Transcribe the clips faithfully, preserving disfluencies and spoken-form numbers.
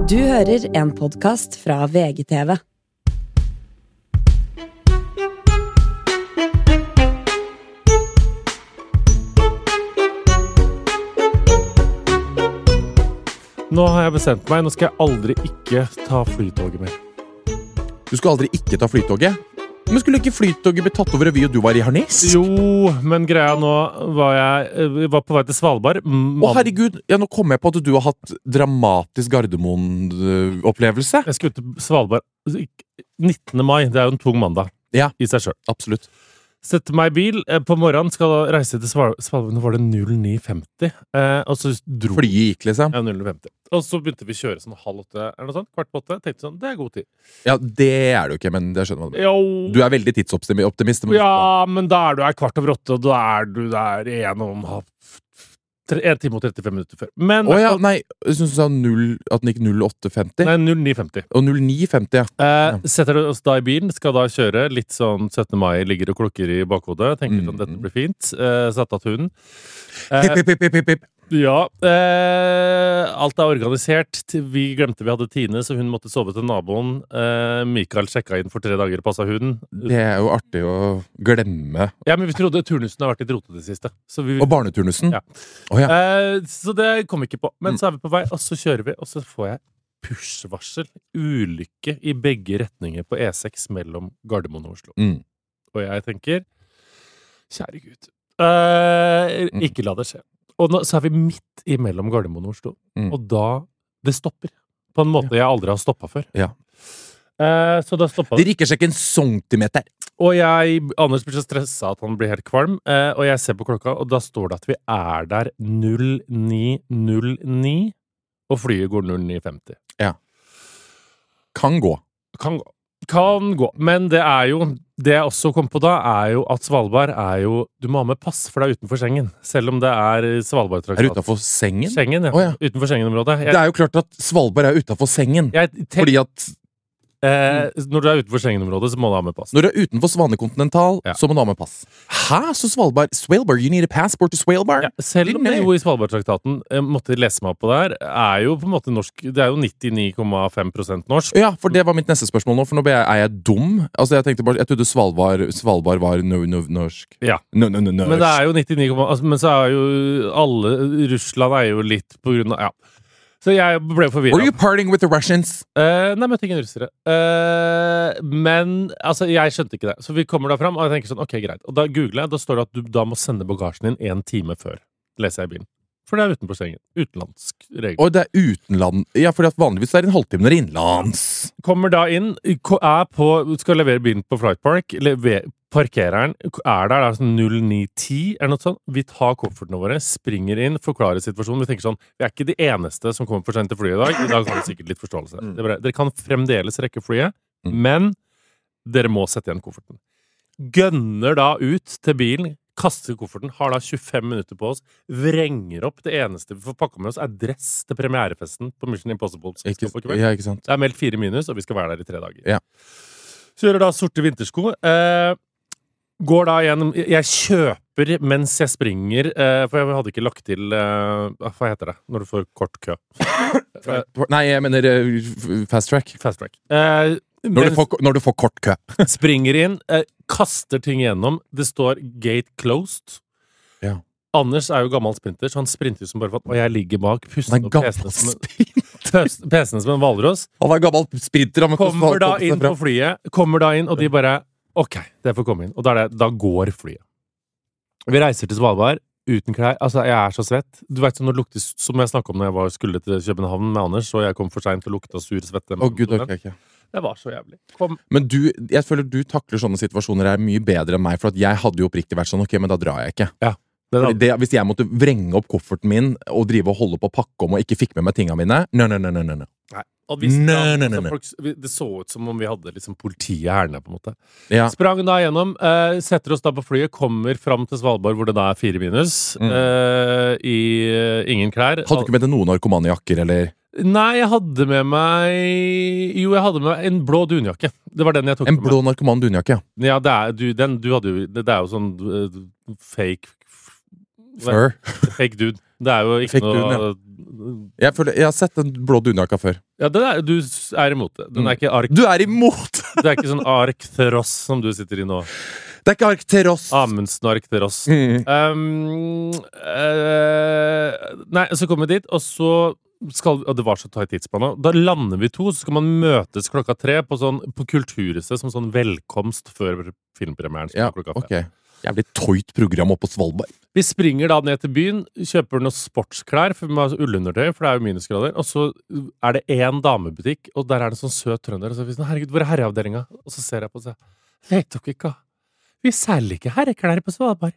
Du hører en podcast fra V G T V. Nå har jeg bestemt meg, nå skal jeg aldri ikke ta flytoget mer. Du skal aldri ikke ta flytoget? Men skulle ikke flytoget bli tatt over revy, og du var i harnes? Jo, men greia nå var jeg var på vei til Svalbard. Å herregud, ja, nå kom jeg på at du har hatt dramatisk Gardermoen-opplevelse. Jeg skulle til Svalbard nittende mai, det er jo en tung mandag Ja, i seg selv. absolutt. Sette meg i bil, eh, på morgenen skal da reise til Sval- Svalbard, nå var det null ni femti, eh, og så dro Flyet gikk, liksom. Ja, null ni femti. Og så begynte vi å kjøre sånn halv åtte, eller noe sånt, kvart på åtte, tenkte sånn, det er god tid. Ja, det er du ikke, men det skjønner man. Jo, Du er veldig tidsoptimist. Men ja, men da er du her kvart over åtte, og da er du der en og en halv, tre- en time og trettifem minutter før. Men, Å ja, nei, jeg synes du sa null, at den gikk null åtte femti. nei, null ni femti. Og null ni femti, ja. Eh, setter oss da i bilen, skal da kjøre, litt sånn syttende mai ligger og klokker i bakhodet, tenker Mm, sånn, dette mm. blir fint, eh, satt av hunden. Eh, Pip, pip, pip, pip, pip. ja, eh, alt er organisert, vi glemte vi hadde Tine, så hun måtte sove til naboen, eh, Mikael sjekka inn for tre dager og passet hunden. Det er jo artig å glemme. Ja, men vi trodde turnusen har vært litt rotete det siste. Så vi, Og barneturnusen. Ja. Å ja. Eh, så det kom ikke på. Men Mm. så er vi på vei, og så kjører vi, og så får jeg push-varsel. Ulykke i begge retninger på E seks mellom Gardermoen og Oslo. Mm. Og jeg tenker, kjære Gud, eh, Mm. ikke la det skje. Og nå, så er vi midt imellom Gardermoen og Oslo. Mm. Og da, det stopper. På en måte jeg aldri har stoppet før. Ja. Eh, så da stoppet Det det. rikker seg ikke en centimeter. Og jeg, Anders blir så stresset at han blir helt kvalm, eh, og jeg ser på klokka, og da står det at vi er der null ni null ni, og flyet går null ni femti. Kan gå. Kan gå. Kan gå. Men det er jo, det jeg også kom på da, er jo at Svalbard er jo, du må ha med pass, for det er utenfor Schengen. Selv om det er Er det Svalbard-traktat. utenfor sengen? Schengen, ja. Å, ja. Utenfor Schengen-området. Det Jeg, er jo klart at Svalbard er utenfor sengen. jeg, te, Fordi at eh, når du er utenfor Schengen-området, så må du ha med pass. når du er utenfor Svanekontinental, Ja. så må du ha med pass. Hæ? Så Svalbard? Svalbard? You need a passport to Svalbard? Ja, selv om det Nei. jo i Svalbard-traktaten eh, måtte lese meg opp på der, er jo på en måte norsk, det er jo nittini komma fem prosent norsk. Ja, for det var mitt neste spørsmål nå, for nå ble jeg, er jeg dum? Altså, jeg tenkte bare, jeg trodde Svalbard, Svalbard var no, no, norsk. Ja. No, no, no, norsk. Men det er jo nittini, altså, men så er jo alle, Russland er jo litt på grunn av, ja. Så jeg ble Were forvirret. you partying with the Russians? Eh, nei, møtte ingen russere. Eh, men, altså, jeg skjønte ikke det. Så vi kommer da fram, og jeg tenker sånn, ok, greit. Og da googler jeg, da står det at du da må sende bagasjen din en time før. Leser jeg i bilen. For det er utenfor sengen. Utenlandsk regel. Og det er utenland. Ja, fordi at vanligvis er det en halvtime når det er innenlands. Kommer da inn, ko- er på, skal levere bilen på Flight Park, lever, parkerer den, er der, det er sånn null ni ti, eller noe sånt. Vi tar koffertene våre, springer inn, forklarer situasjonen. Vi tenker sånn, vi er ikke de eneste som kommer for sent til flyet i dag. I dag har vi sikkert litt forståelse. Det er bare, dere kan fremdeles rekke flyet, Mm. men dere må sette igjen kofferten. Gønner da ut til bilen, kaster kofferten, har da tjuefem minutter på oss, vrenger opp. Det eneste vi får pakka med oss er dress til premierefesten på Mission Impossible. som vi Ikke, skal på kveld. ja, ikke sant? Det er meldt fire minus, og vi skal være der i tre dager. Ja. Kjører da sorte vintersko. Eh, går da gjennom Jeg kjøper mens jeg springer, eh, for jeg hadde ikke lagt til eh, Hva heter det når du får kort kø? Eh, Nei, jeg mener eh, f- fast track. fast track. Eh, Når mens du, får, når du får kort kø. springer inn, eh, kaster ting igjennom. Det står 'gate closed'. Ja. Anders er jo gammel sprinter, så han sprinter som bare faen. Og jeg ligger bak, Han puster er opp gammel pesene som, en- sprint. pøs- pesene som en hvalross. Han er gammel sprinter. Han må ikke Kommer da få- få seg inn fra. på flyet, kommer da inn, og de bare ok, det får komme inn. Og da, er det, da går flyet. Vi reiser til Svalbard uten klær. Altså, jeg er så svett. Du vet, når det lukter, som jeg snakket om når jeg var, skulle til København med Anders, og jeg kom for sent og lukta sur svette. Å Gud, ok, ok. Det var så jævlig. Kom. Men du, jeg føler du takler sånne situasjoner her mye bedre enn meg, for at jeg hadde jo oppriktig vært sånn, ok, men da drar jeg ikke. Det, Fordi det, hvis jeg måtte vrenge opp kofferten min og drive og holde på å pakke om og ikke fikk med meg tingene mine, nei, nei, nei, nei, nei. Nei. Og vi Nei, sprang, nei, nei, altså, nei. folk, vi- det så ut som om vi hadde liksom politiet her nede, på en måte. Ja. Sprang da gjennom, eh, setter oss da på flyet, kommer fram til Svalbard, hvor det da er fire minus, Mm. eh, i eh, ingen klær. Hadde du ikke med deg noen narkomanejakker, eller? Nei, jeg hadde med meg Jo, jeg hadde med meg en blå dunjakke. Det var den jeg tok En med blå narkoman dunjakke, ja. meg. Ja, det er, du, den, du hadde jo Det, det er jo sånn uh, fake Fur. Fake dude. Det er jo ikke Fake noe dude, Jeg, føler, jeg har sett den blå dunjakka før. Ja, det er, du er imot det. Den er ikke ark... Du er imot! Det er ikke sånn Arctheros som du sitter i nå. Det er ikke Arcteros. Amundsen Arctheros. Mm. Um, uh, nei, så kommer vi dit, og så skal Og det var så tight tidsplan nå. Da lander vi to, så skal man møtes klokka tre på, sånn, på Kulturhuset som sånn velkomst før filmpremieren. Ja, klokka fem. ok. Jævlig tøyt program oppe på Svalbard. Vi springer da ned til byen, kjøper noen sportsklær for vi må ha ullundertøy, for det er jo minusgrader, og så er det en damebutikk, og der er det en sånn søt trønder, og så er vi sånn, herregud, hvor er herreavdelinga? Og så ser jeg på og sier, vet dere ikke, vi selger ikke herreklær på Svalbard.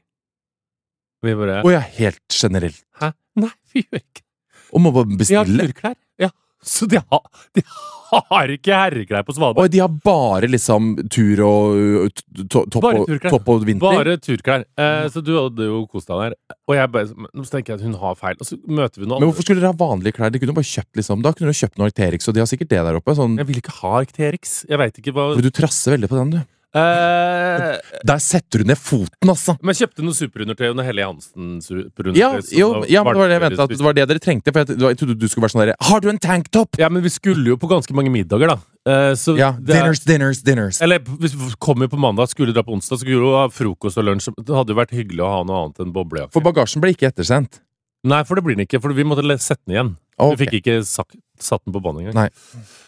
Vi bare, Og jeg er helt generelt. hæ? Nei, vi gjør ikke. Og må bare De har bestille. turklær, ja. Så de har, de har ikke herreklær på Svalbard. Og de har bare liksom tur og uh, to, topp, Bare og, turklær. topp og vinter. Bare turklær. Eh, så du hadde jo kost deg der. Og jeg bare, nå tenker jeg at hun har feil. Og så møter vi noen Men hvorfor skulle dere ha vanlige klær? De kunne bare kjøpt liksom Da kunne du kjøpt noe Arcteryx, og de har sikkert det der oppe. Sånn, Jeg vil ikke ha Arcteryx. Jeg vet ikke hva for du trasser veldig på den, du. eh, Der setter du ned foten, altså! Men jeg kjøpte noe superundertøy og noe Hellige Hansen-superundertøy. Ja, som jo, var ja, men det var det jeg varmt- ventet at det var det dere trengte. For jeg, jeg trodde du skulle være sånn der Har du en tanktopp?! Ja, men vi skulle jo på ganske mange middager, da. Eh, så Ja, det er- dinners, dinners, dinners. Eller hvis vi kom jo på mandag, skulle dra på onsdag, så skulle vi jo ha frokost og lunsj. Det hadde jo vært hyggelig å ha noe annet enn boblejakke. For bagasjen ble ikke ettersendt. Nei, for det blir den ikke, for vi måtte le- sette den igjen. Ok. Vi fikk ikke sak, satt den på bånd engang. Nei.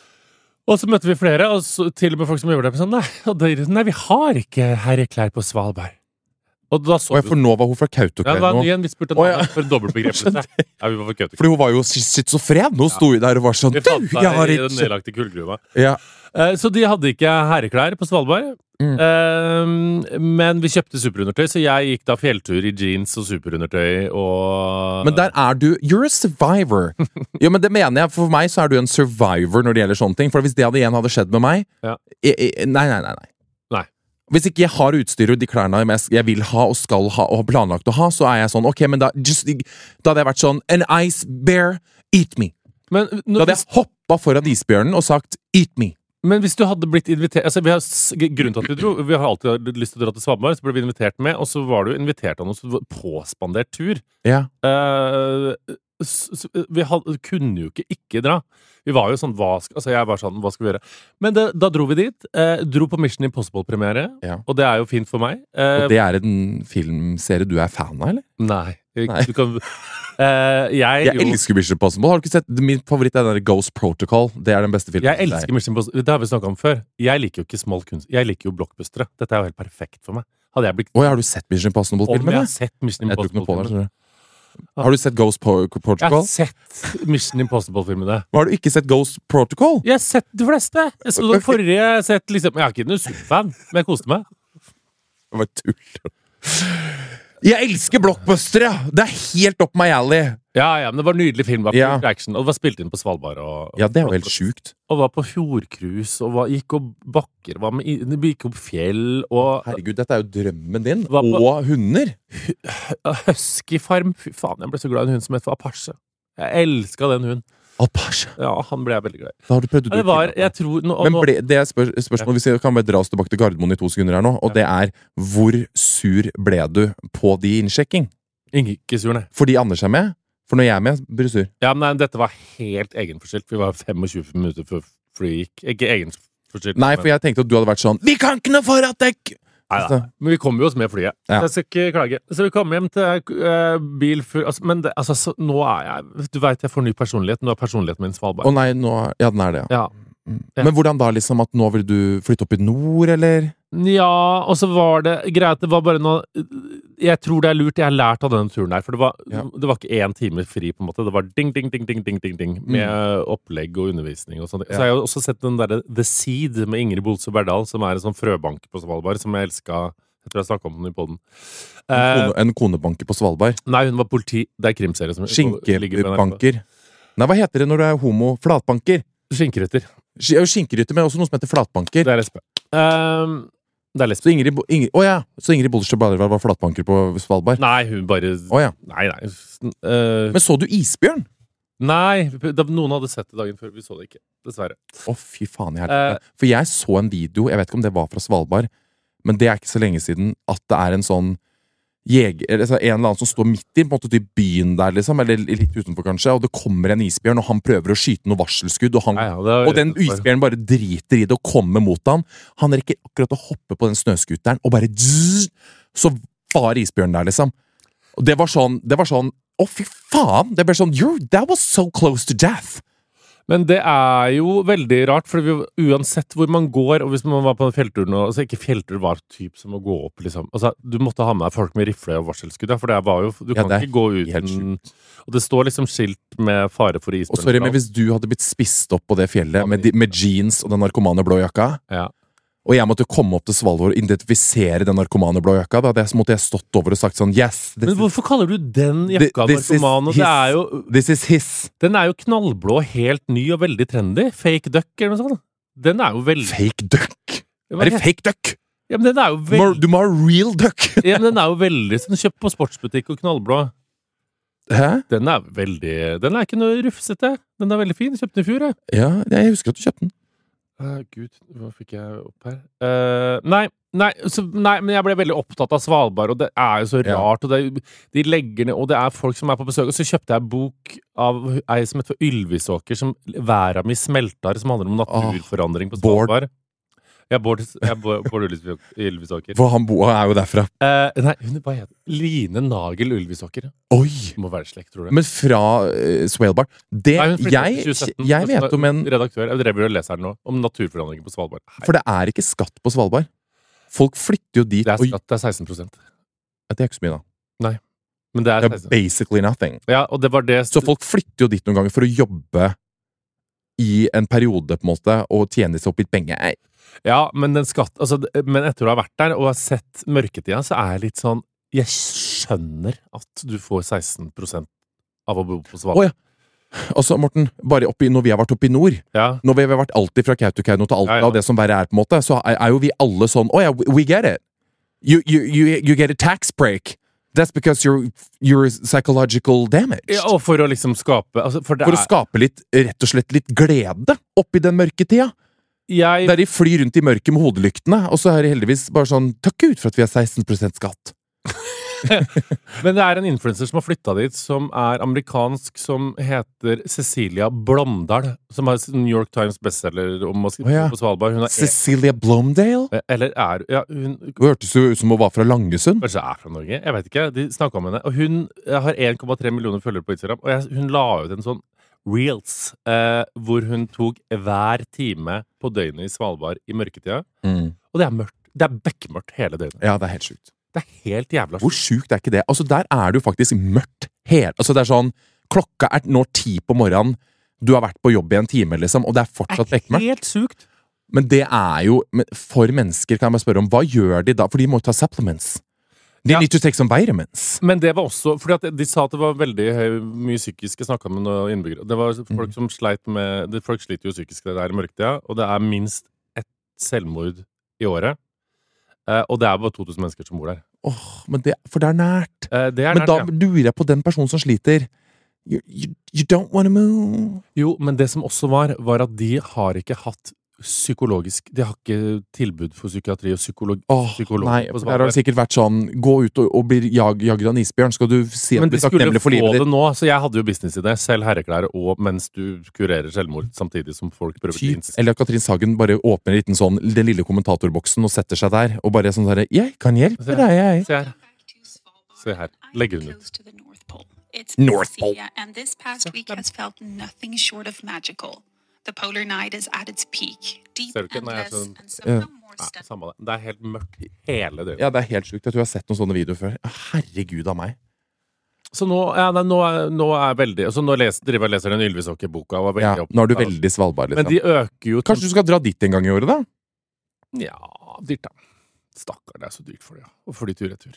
Og så møtte vi flere, og så, til og med folk som gjorde det. Sånn, nei, og det, nei, vi har ikke herreklær på Svalbard. Og da så Og jeg, for nå var hun fra ja, det var Kautokeino. igjen, vi spurte Å, ja. for en dobbeltbegrepelse. Ja, vi var for Kautokeino. Fordi hun var jo schizofren. Nå sto hun der og var sånn Vi Du, fant jeg har deg i den ikke nedlagte kullgruva. ja. Eh, Så de hadde ikke herreklær på Svalbard. Mm. Eh, men vi kjøpte superundertøy, så jeg gikk da fjelltur i jeans og superundertøy og Men der er du You're a survivor. Jo, men det mener jeg. For meg så er du en survivor når det gjelder sånne ting. For hvis det hadde igjen hadde skjedd med meg Ja. jeg, jeg, Nei, nei, nei, nei. Nei. Hvis ikke jeg har utstyr og de klærne jeg jeg vil ha og skal ha og har planlagt å ha, så er jeg sånn Ok, men da, just, da hadde jeg vært sånn An ice bear, eat me. Men, Da når, hadde jeg hoppa foran isbjørnen og sagt Eat me. men hvis du hadde blitt invitert altså, vi har, s- Grunnen til at vi dro Vi har alltid hatt lyst til å dra til Svalbard, så ble vi invitert med, og så var du invitert av noen som var påspandert tur. Ja. Eh, s- s- vi hadde, kunne jo ikke ikke dra. Vi var jo sånn hva skal, altså Jeg var sånn, hva skal vi gjøre? Men det, da dro vi dit. Eh, dro på Mission Impossible-premiere, Ja. og det er jo fint for meg. Eh, Og det er en filmserie du er fan av, eller? Nei. Jeg, Nei. Du kan, eh, jeg, Jeg jo, elsker Mission Impossible. Har du ikke sett Min favoritt er den der Ghost Protocol. Det er den beste filmen. jeg elsker Mission Impossible. Det har vi snakket om før. Jeg liker jo ikke small kunst. Jeg liker jo blockbustere. Dette er jo helt perfekt for meg. Hadde jeg blitt Oi, har du sett Mission Om jeg Impossible-filmen? har sett Mission Jeg tror ikke noe på det. Impossible-filmene. skjønner du. Har du sett Ghost Pro- Jeg har Protocol? sett Mission Impossible-filmene. Har du ikke sett Ghost Protocol? Jeg har sett de fleste. Jeg så den forrige jeg har sett liksom, Jeg er ikke noen superfan, men jeg koste meg. Det var tull. Jeg elsker blockbustere! Ja. Det er helt opp my alley. Ja, ja, men det var en nydelig film. Det var Ja. full action, og det var spilt inn på Svalbard. Og, Ja, det er jo helt sjukt. Og var på fjordcruise, og var, gikk opp bakker, var med, i- gikk opp fjell, og Herregud, dette er jo drømmen din. Hva på- Og hunder. huskyfarm. Fy faen, jeg ble så glad i en hund som het for Apache. Jeg elska den hunden. Alpasje. Ja, han ble jeg veldig glad i. Da har du prøvd å Ja, det var, jeg tror nå, og Men nå, ble, det er spør, spørsmål Hvis vi kan bare dra oss tilbake til Gardermoen i to sekunder her nå, og det er hvor sur ble du på de innsjekking? Ikke sur, nei. Fordi Anders er med? For når jeg er med, blir du sur. Ja, men nei, dette var helt egenforskyldt. Vi var femogtjue minutter før flyet gikk. Ikke egenforskyldt. Nei, for jeg tenkte at du hadde vært sånn Vi kan ikke noe for at dekk! Nei, nei. Men vi kom jo oss med flyet. Ja. Så jeg skal ikke klage. Så vi kom hjem til uh, bil full altså, Men det, altså, så, nå er jeg Du vet jeg får ny personlighet. Nå er personligheten min Svalbard. Å nei, nå Ja, den er det, ja. Ja. Ja. Men hvordan da, liksom? At nå vil du flytte opp i nord, eller? Ja, og så var det greit. Det var bare noe Jeg tror det er lurt. Jeg har lært av denne turen her. For det var, Ja. det var ikke én time fri, på en måte. Det var ding, ding, ding, ding, ding, ding, ding med opplegg og undervisning og sånt. Ja. Så jeg har jo også sett den derre The Seed med Ingrid Bolse Berdal, som er en sånn frøbank på Svalbard, som jeg elska. Jeg tror jeg snakka om den i podden. En, Eh, kone, en konebanke på Svalbard? nei, hun var politi. Det er krimserie som ligger på N R K. Skinkebanker? Nei, hva heter det når du er homo? Flatbanker? Skinkerytter. Sk- ja, Skinkerytter, men også noe som heter flatbanker. Det er lesbe. Um, det er lesbe. Så Ingrid, Bo- Ingrid, å ja, så Ingrid Bolstad Ballervær var flatbanker på Svalbard? Nei, hun bare Å ja. Nei, nei. Uh, Men så du isbjørn? nei, da, noen hadde sett det dagen før. Vi så det ikke. Dessverre. Å, fy faen i helvete. For jeg så en video, jeg vet ikke om det var fra Svalbard, men det er ikke så lenge siden, at det er en sånn jeger, eller, altså, en eller annen som står midt i på en måte, i byen der, liksom, eller litt utenfor kanskje, og det kommer en isbjørn, og han prøver å skyte noe varselskudd, og, han, Ja, ja, det er- og den isbjørnen bare driter i det og kommer mot han. Han rekker akkurat å hoppe på den snøskuteren, og bare zzz, så var isbjørnen der, liksom. Og det var sånn, det var sånn, å fy faen, det ble sånn, You're, that was so close to death. Men det er jo veldig rart, for vi, uansett hvor man går, og hvis man var på en fjelltur nå, altså ikke fjelltur var typ som å gå opp, liksom. Altså, du måtte ha med deg folk med rifle og varselskudd, ja, for det var jo, du Ja, kan det er ikke gå helt uten, og det står liksom skilt med fare for isbjørn. Og sorry, men hvis du hadde blitt spist opp på det fjellet med, de- med jeans og den narkomane blå jakka, Ja. og jeg måtte komme opp til Svalbard og identifisere den narkomane blå jakka, da hadde jeg, så måtte jeg stått over og sagt sånn, yes, this Men hvorfor kaller du den jakka This is narkoman? Og his- det er jo, This is his den er jo knallblå, helt ny og veldig trendy. Fake duck eller noe sånt. Den er jo veldig... fake duck. Er det fake duck? Ja, men den er jo Du må, veldig... du må ha real duck. Ja, men den er jo veldig sånn kjøpt på sportsbutikk og knallblå. Hæ? Den er veldig... Den er ikke noe rufsete. Den er veldig fin. Kjøpte den i fjor, jeg. Ja, jeg husker at du kjøpte den. Uh, Gud, hva fikk jeg opp her? Uh, nei, nei, så, nei, men jeg ble veldig opptatt av Svalbard, og det er jo så Ja. rart, og det, de legger ned, og det er folk som er på besøk, og så kjøpte jeg en bok av ei som heter Ylvisåker, som Væra mi smeltar, som handler om naturforandring på Bård. Svalbard. Ja, Bård, ja, Bård, Bård Ylvis- Ylvisåker. For han bo, er jo derfra. Uh, nei, hun, hva heter Line Nagel Ylvisåker. Oi! Må være slekt, tror du? Men fra uh, Svalbard det, Nei, hun flyttet jeg, i tjue sytten. jeg vet om en Redaktør, jeg drev og leser den nå, om naturforandringer på Svalbard. Hei, For det er ikke skatt på Svalbard. Folk flytter jo dit det er og skatt, det er seksten prosent. Ja, Det er ikke så mye, da. Men det er Det er seksten. basically nothing. Ja, og det var det Så folk flytter jo dit noen ganger for å jobbe i en periode, på en måte, og tjene seg opp litt penger. Ja, men den skatt altså, d- Men etter å ha vært der og ha sett mørketida, så er jeg litt sånn Jeg skjønner at du får seksten prosent av å bo på Svalbard. Å, ja. Altså, Morten, bare oppi, når vi har vært oppe i nord, Ja. når vi har vært alltid fra Kautokeino til Alta, Ja, ja. og det som verre er, på en måte, så er, er jo vi alle sånn Å ja, we- we get it. You, you, you, you get a tax break. That's because you're, you're psychological damaged. Ja, og for å liksom skape altså, For det For å er skape litt, rett og slett litt glede oppi den mørketida. jeg, Der de flyr rundt i mørket med hodelyktene, og så er det heldigvis bare sånn Takk Gud for at vi har seksten prosent skatt. Men det er en influenser som har flytta dit, som er amerikansk, som heter Cecilia Blomdal. Som har New York Times bestselger om å skrive Å, ja. på Svalbard. Hun er Cecilia Blomdale? Eller er ja, hun Hun hørtes jo ut som hun var fra Langesund. Kanskje er fra Norge? Jeg vet ikke. De snakka om henne. Og hun har en komma tre millioner følgere på Instagram. Og jeg, hun la ut en sånn reels eh, hvor hun tok hver time på døgnet i Svalbard i mørketida. Mm. Og det er mørkt. Det er bekmørkt hele døgnet. Ja, det er helt sjukt. Det er helt jævla Hvor sjukt. sjukt er ikke det? Altså, der er det jo faktisk mørkt hele Altså, det er sånn Klokka er nå ti på morgenen, du har vært på jobb i en time, liksom, og det er fortsatt Det er bekmørkt. helt sjukt. Men det er jo men For mennesker, kan jeg bare spørre om, hva gjør de da? For de må jo ta supplements. De Ja. need to take some vitamins. Men det var også fordi at de sa at det var veldig høy, mye psykisk. Jeg snakka med noen innbyggere. Det var folk Mm. som sleit med det, Folk sliter jo psykisk det der i mørketida, og det er minst ett selvmord i året. Eh, og det er bare to tusen mennesker som bor der. Åh, men det, For det er nært. Eh, det er Men nært, da ja. lurer jeg på den personen som sliter. You, you, you don't wanna move. Jo, men det som også var, var at de har ikke hatt psykologisk De har ikke tilbud for psykiatri og psykolog, Åh, psykolog nei, på for der har det Svalbard. sikkert vært sånn Gå ut og, og bli jag, jagd av en isbjørn. Skal du si at Men du de blir skulle takknemlig for få livet det ditt? nå, så jeg hadde jo businessidé. Selv herreklær, og mens du kurerer selvmord samtidig som folk prøver Typ. jeans. Eller at Katrin Sagen bare åpner en liten sånn den lille kommentatorboksen og setter seg der og bare sånn sånn 'Jeg kan hjelpe Se. deg, jeg'. Se her. Se her. Legger hun ut. It's North Pole. Cecilia, and this past week has felt nothing short of magical. The polar night is at its peak, deep Ser du ikke? and Nei, jeg less, skjønner. and somehow more Nei, step. samme det. Det er helt mørkt hele døgnet. Ja, det er helt sjukt. Jeg tror jeg har sett noen sånne videoer før. Herregud av meg. Så nå, ja, nei, nå, er, nå er veldig altså Nå les, driver jeg og leser den Ylvisåker-boka. og var Ja, veldig nå er du opptatt av- veldig Svalbard, Men liksom. de øker jo Kanskje du skal dra dit en gang i året, da? Ja, dyrt, da. Stakkar, det er så dyrt for det, ja. Å fly tur-retur.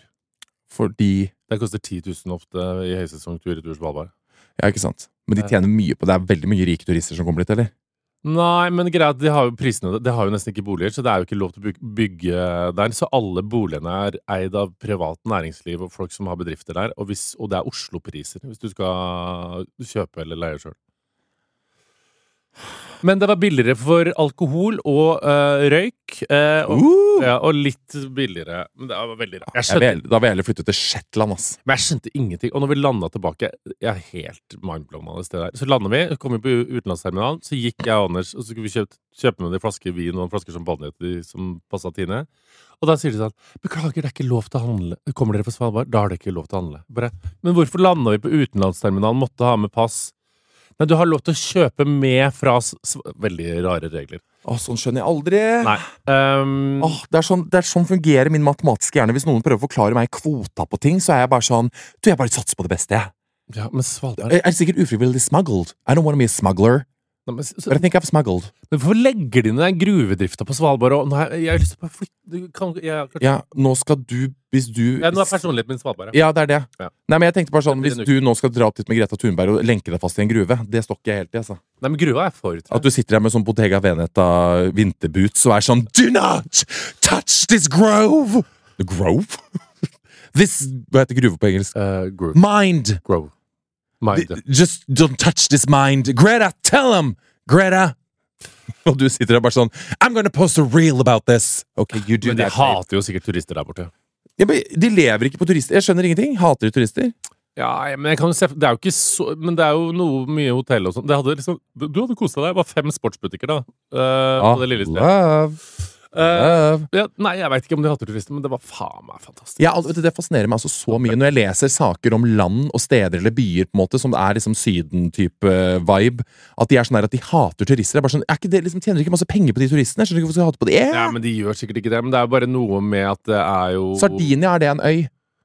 Fordi Det koster ti tusen ofte i høysesong tur-retur Svalbard. Ja, ikke sant. Men de tjener mye på det. Det er veldig mye rike turister som kommer dit, eller? Nei, men greit, de har jo prisene De har jo nesten ikke boliger, så det er jo ikke lov til å byg- bygge der. Så alle boligene er eid av privat næringsliv og folk som har bedrifter der. Og, hvis, og det er Oslo-priser hvis du skal kjøpe eller leie sjøl. Men det var billigere for alkohol og uh, røyk. Uh, og, Uh. ja, og litt billigere. Men det var veldig rart. Jeg Jeg skjønte, vil, da vil jeg heller flytte til Shetland, ass. men jeg skjønte ingenting. Og når vi landet tilbake, jeg er helt mindblown av det stedet der. Så landet vi, kom vi på utenlandsterminalen, så gikk jeg og Anders, og så skulle vi kjøpe, kjøpe med de flasker vin og en flasker champagne til de som passet Tine. Og da sier de sånn, beklager, det er ikke lov til å handle. Kommer dere fra Svalbard? Da er det ikke lov til å handle. Bare, men hvorfor landet vi på utenlandsterminalen, måtte ha med pass? Nei, du har lov til å kjøpe med fra s- s- veldig rare regler. Åh, sånn skjønner jeg aldri. Nei. Um, Åh, det, er sånn, det er sånn fungerer min matematiske hjerne. Hvis noen prøver å forklare meg kvota på ting, så er jeg bare sånn, du, jeg bare satser på det beste, jeg. ja, men Svalbard... Jeg er sikkert ufrivillig smuggled. I don't want to be a smuggler, Nei, men, så, but I think I've smuggled. men hvorfor legger de ned den gruvedrifta på Svalbard? Og, nei, jeg har lyst til å flytte... Du kan, jeg, kanskje, Ja, nå skal du, hvis du... ja, nå er personligheten min Svalbard. Ja. Ja, det er det. Ja. Nei, men jeg tenkte bare sånn, Det hvis blir du nå skal dra opp dit med Greta Thunberg og lenke deg fast i en gruve, det står ikke jeg helt i, altså. Nei, men gruva er for. At du sitter der med sånn Bottega Veneta vinterboots og er sånn, do not touch this grove! The grove? This, hva heter gruve på engelsk? Uh, groove. Mind! Grove. Mind. Just don't touch this mind. Greta, tell him! Greta! Og du sitter der bare sånn, I'm gonna post a reel about this. Ok, you do Men de that. hater jo sikkert turister der borte. Ja, men de lever ikke på turister. Jeg skjønner ingenting. Hater de turister? Ja, men jeg kan jo se Det er jo ikke så Men det er jo noe mye hotell og sånn. Det hadde liksom Du hadde koset deg. Det var fem sportsbutikker, da. Uh, på det lille stedet. Love. Uh, Love. ja, nei, jeg veit ikke om de hater turister, men det var faen meg fantastisk. Ja, vet du, det fascinerer meg altså så mye når jeg leser saker om land og steder eller byer på en måte, som er liksom Syden-type vibe, at de er sånn her at de hater turister. Det er bare sånn, er ikke det, liksom, tjener de ikke masse penger på de turistene? Skjønner du ikke hvorfor de hater på det? Ja, men de gjør sikkert ikke det. Men det er jo bare noe med at det er jo Sardinia, er det en øy?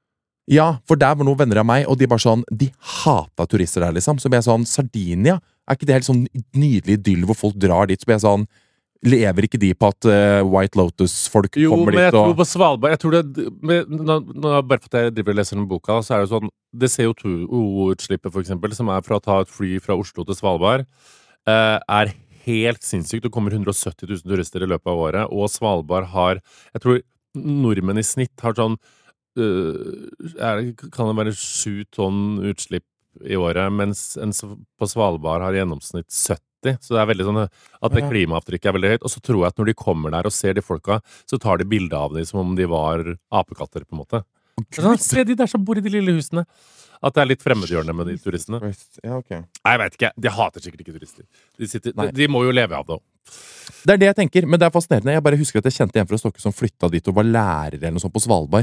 Ja, for der var noen venner av meg, og de bare sånn, de hata turister der, liksom. Så ble jeg sånn, Sardinia, er ikke det helt sånn nydelig idyll hvor folk drar dit? Så ble jeg sånn, lever ikke de på at uh, White Lotus-folk Jo, kommer men jeg dit tror og... på Svalbard jeg tror det, med, når, når, Bare for at jeg driver og leser den boka, så er det sånn det C O to-utslippet, for eksempel, som er fra å ta et fly fra Oslo til Svalbard, eh, er helt sinnssykt. Det kommer hundre og sytti tusen turister i løpet av året, og Svalbard har Jeg tror nordmenn i snitt har sånn øh, er, kan det være sju tonn utslipp i året, mens en s- på Svalbard har i gjennomsnitt sytti. Så det er veldig sånn at det Ja. klimaavtrykket er veldig høyt. Og så tror jeg at når de kommer der og ser de folka, så tar de bilde av dem som om de var apekatter, på en måte. Det er sånn, se de der som bor i de lille husene. At det er litt fremmedgjørende med de turistene. Ja, ok. Nei, jeg vet ikke. De hater sikkert ikke turister. De, sitter, Nei. de, de må jo leve av det òg. Det er det jeg tenker, men det er fascinerende. Jeg bare husker at jeg kjente en fra Stokke som flytta dit og var lærer eller noe sånt på Svalbard.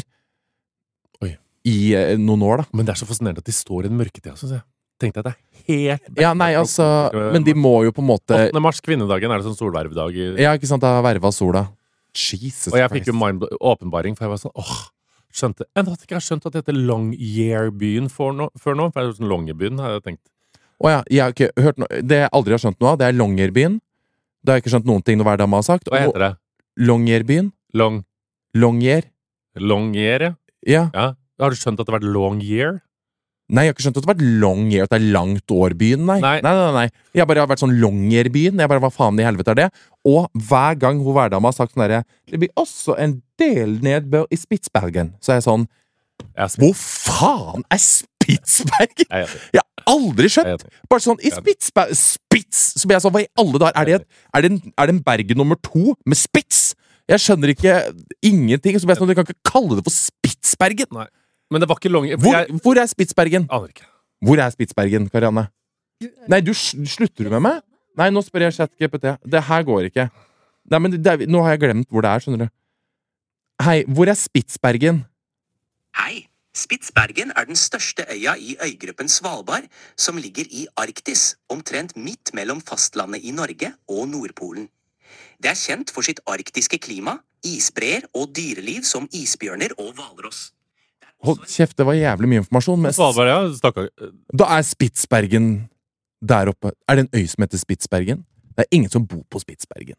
Oi. I eh, noen år, da. Men det er så fascinerende at de står i den mørketida, syns jeg. Tenkte jeg det er helt Ja, nei, altså, men de må jo på en måte åttende mars, kvinnedagen, er det sånn solvervdag i Ja, ikke sant, da verva sola. Jesus Og jeg fikk jo Christ. mind åpenbaring, for jeg var sånn åh, skjønte Jeg hadde ikke skjønt at det heter Longyearbyen for nå, før nå. For det er sånn Longyearbyen, har jeg tenkt. Å ja, jeg har ikke hørt noe det jeg aldri har skjønt noe av, det er Longyearbyen. Det har jeg ikke skjønt noen ting når hver dame har sagt. Hva heter det? Longyearbyen? Long Longyear? Longyear, ja? Ja. ja? Har du skjønt at det har vært long year? Nei, jeg har ikke skjønt at det har vært Longyear, at det er langt år-byen, nei. Nei. Nei, nei, nei. Jeg bare har vært sånn Longyearbyen. Jeg bare, hva faen i helvete er det? Og hver gang hun hverdama har sagt sånn derre Det blir også en del nedbør i Spitsbergen. Så er jeg sånn Jeg er Hvor faen er Spitsbergen? Jeg er enig. Jeg har aldri Jeg er skjønt! enig. Bare sånn i Spitsberg Spits! Så blir jeg sånn, hva i alle dager? Er det, er det, en, er det en Bergen nummer to med Spits? Jeg skjønner ikke ingenting. Så blir jeg sånn, du kan ikke kalle det for Spitsbergen! Nei. Men det var ikke long... for Hvor, jeg hvor er Spitsbergen? aner ikke. Hvor er Spitsbergen, Karianne? Nei, du sl- slutter du med meg? Nei, nå spør jeg ChatGPT. Det her går ikke. Nei, men det er, nå har jeg glemt hvor det er, skjønner du. Hei, hvor er Spitsbergen? Hei! Spitsbergen er den største øya i øygruppen Svalbard, som ligger i Arktis, omtrent midt mellom fastlandet i Norge og Nordpolen. Det er kjent for sitt arktiske klima, isbreer og dyreliv som isbjørner og hvalross. Hold kjeft, det var jævlig mye informasjon. Men Svalbard, ja. Stakkar. da er Spitsbergen der oppe. Er det en øy som heter Spitsbergen? Det er ingen som bor på Spitsbergen.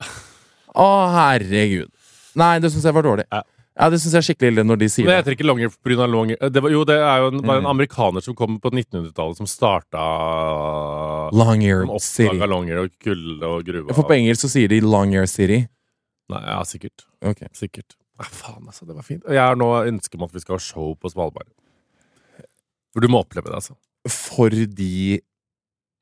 Å, herregud. Nei, det syns jeg var dårlig. Ja. Ja, det syns jeg er skikkelig ille når de sier Men det det. heter ikke Longyear på grunn av Longyear. Det var, jo, det er jo en, var en Mm. amerikaner som kom på nittenhundretallet, som starta Longyear Som City. oppdaga Longyear og kulde og gruva. For på engelsk så sier de Longyear City. Nei, ja, sikkert. Ok. Sikkert. Nei, faen, altså. Det var fint. Og jeg har nå ønsker om at vi skal ha show på Svalbard. For du må oppleve det, altså. Fordi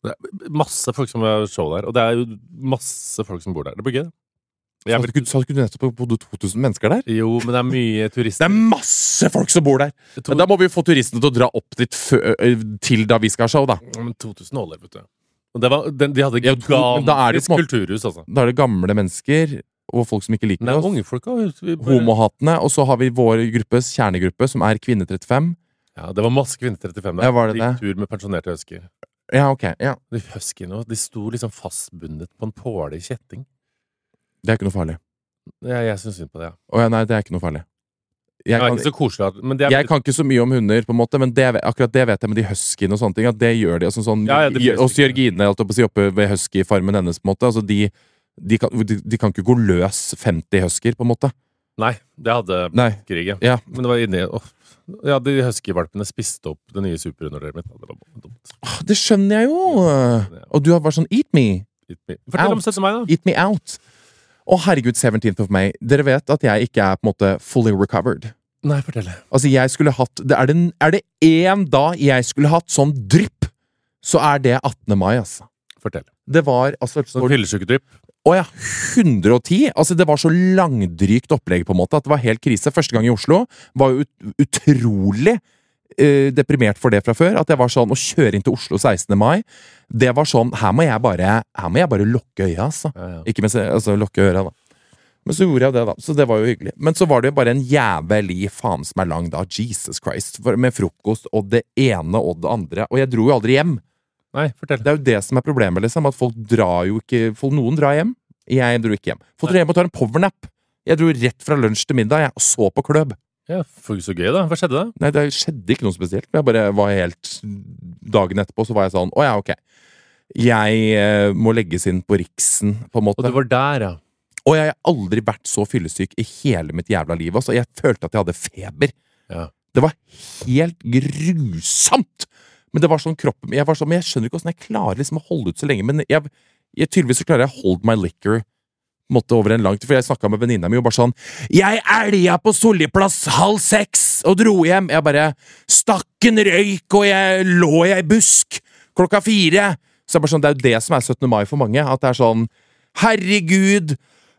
Det er masse folk som har show der, og det er jo masse folk som bor der. Det blir gøy. Sa du ikke sa du ikke nettopp bodde to tusen mennesker der? Jo, men det er mye Det turister. er masse folk som bor der! To- Men da må vi jo få turistene til å dra opp dit fø til da vi skal ha show, da. Men to tusen holder, vet du. Og det var, den, de hadde Ja, to- men da er det gigantisk på en måte- kulturhus, altså. Da er det gamle mennesker og folk som ikke liker Men det er oss. unge folk også. Vi bare- Homohatene. Og så har vi vår gruppes kjernegruppe, som er Kvinne trettifem. Ja, det var masse kvinner trettifem der. Ja, var det de gikk det? tur med pensjonerte husker. Ja, ok. Ja. De huskyene, de sto liksom fastbundet på en påle i kjetting. Det er ikke noe farlig. Ja, jeg synes synd på det, ja. Å ja, nei, det er ikke noe farlig. Jeg Det er kan, ikke så koselig, at- men det er jeg kan ikke så mye om hunder, på en måte, men det, akkurat det vet jeg med de huskyene og sånne ting. At det gjør de. Altså, sånn, Ja, ja, det blir hos sikkert. Jørgine, holdt jeg på å si, oppe ved huskyfarmen hennes, på en måte. Altså, de, de, kan, de, de kan ikke gå løs femti huskyer, på en måte. Nei, det hadde Nei. krigen. Ja. Men det var inni åh. Ja, de huskyvalpene spiste opp det nye superunderlivet mitt. Det var dumt. Åh, Det skjønner jeg jo! Og du har vært sånn Eat me! Fortell om Out. syttende mai, da. Eat me out! Å, herregud, seventeenth of May. Dere vet at jeg ikke er på en måte fully recovered. Nei, fortell. Altså, jeg skulle hatt det Er det, er det én dag jeg skulle hatt sånn drypp, så er det attende mai, altså. Fortell. Det var altså Sånn fyllesykedrypp. Å ja, hundre og ti! Altså, det var så langdrygt opplegg, på en måte, at det var helt krise. Første gang i Oslo var jo ut, utrolig eh, deprimert for det fra før. At det var sånn å kjøre inn til Oslo sekstende mai, det var sånn Her må jeg bare, her må jeg bare lukke øya, altså. Ja, ja. Ikke med se- altså, lukke øra, da. Men så gjorde jeg det, da. Så det var jo hyggelig. Men så var det jo bare en jævlig faen som er lang, da. Jesus Christ. For, med frokost og det ene og det andre. Og jeg dro jo aldri hjem. Nei, fortell. Det er jo det som er problemet, liksom. At folk drar jo ikke folk, Noen drar hjem. Jeg dro ikke hjem. Folk drar hjem og tar en powernap. Jeg dro rett fra lunsj til middag, jeg, og så på Club. Ja, for så gøy, da. Hva skjedde da? Nei, det skjedde ikke noe spesielt. Jeg bare var helt Dagen etterpå så var jeg sånn Å ja, ok. Jeg eh, må legges inn på Riksen, på en måte. Og du var der, ja. Og jeg har aldri vært så fyllesyk i hele mitt jævla liv. Altså, jeg følte at jeg hadde feber. Ja. Det var helt grusomt! Men det var sånn kroppen Jeg var sånn, men jeg skjønner ikke hvordan jeg klarer liksom å holde ut så lenge. Men jeg, jeg tydeligvis så klarer jeg å hold my liquor på en måte over en lang tid. For jeg snakka med venninna mi og bare sånn Jeg elga på Solliplass halv seks og dro hjem. Jeg bare stakk en røyk, og jeg lå i ei busk klokka fire. Så det er bare sånn, det er jo det som er syttende mai for mange. At det er sånn Herregud!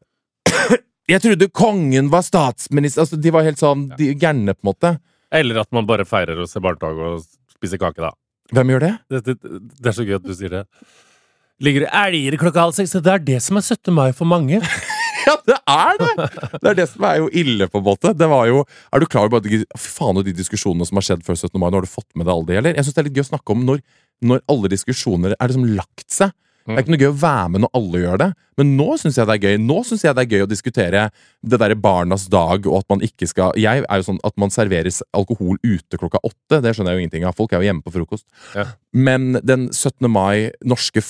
Jeg trodde kongen var statsminister. Altså, de var helt sånn de gærne, på en måte. Eller at man bare feirer og ser barnetog og spiser kake, da. Hvem gjør det? Det, det, det er så gøy at du sier det. Ligger det elger klokka halv seks? Det er det som er syttende mai for mange. Ja, det er det! Det er det som er jo ille, på en måte. Det var jo Er du klar over bare de, fy faen, og de diskusjonene som har skjedd før syttende mai? Nå har du fått med deg alle de, eller? Jeg synes det er litt gøy å snakke om når, når alle diskusjoner er liksom lagt seg. Det er ikke noe gøy å være med når alle gjør det, men nå synes jeg det er gøy Nå synes jeg det er gøy å diskutere det der barnas dag, og at man ikke skal Jeg er jo sånn at man serveres alkohol ute klokka åtte. Det skjønner jeg jo ingenting av. Folk er jo hjemme på frokost. Ja. Men den syttende mai, norske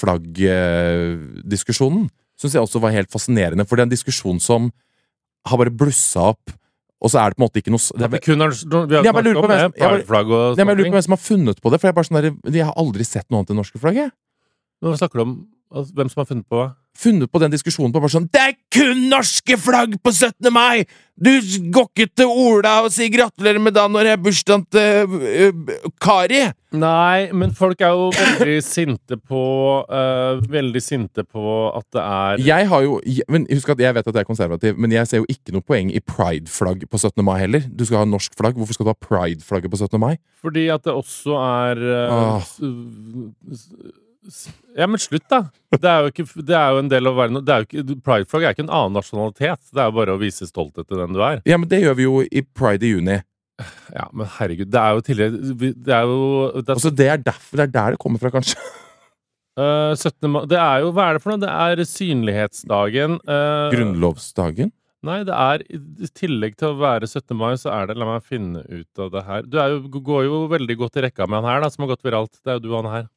flagg-diskusjonen synes jeg også var helt fascinerende, for det er en diskusjon som har bare blussa opp, og så er det på en måte ikke noe s- det er, Vi, kun har, vi har Jeg bare lurer snakket på om det. hvem- jeg bare- Pride-flagg og Nei, men jeg lurer sånne på hvem som har funnet på det, for jeg, er bare sånn der, jeg har aldri sett noe annet enn norske flagg. jeg. Men hva snakker du om? Altså, hvem som har funnet på hva? Funnet på den diskusjonen på bare sånn Det er kun norske flagg på syttende mai! Du går ikke til Ola og sier gratulerer med dagen når det er bursdagen til øh, Kari! Nei, men folk er jo veldig sinte på øh, Veldig sinte på at det er Jeg har jo jeg- men Husk at jeg vet at jeg er konservativ, men jeg ser jo ikke noe poeng i pride-flagg på syttende mai heller. Du skal ha norsk flagg. Hvorfor skal du ha pride-flagget på syttende mai? Fordi at det også er øh, Åh. s- s- Ja, men slutt, da! Det er jo, ikke, det er jo en del av verden det er jo ikke, Pride-flagg er ikke en annen nasjonalitet. Det er jo bare å vise stolthet til den du er. Ja, men det gjør vi jo i pride i juni. Ja, men herregud, det er jo tidligere Det er jo det er, Altså, det er, derfor, det er der det kommer fra, kanskje. øh, syttende mai Det er jo Hva er det for noe? Det er synlighetsdagen. øh, Grunnlovsdagen. Nei, det er i tillegg til å være syttende mai, så er det La meg finne ut av det her. Du er jo, går jo veldig godt i rekka med han her, da, som har gått viralt. Det er jo du og han her.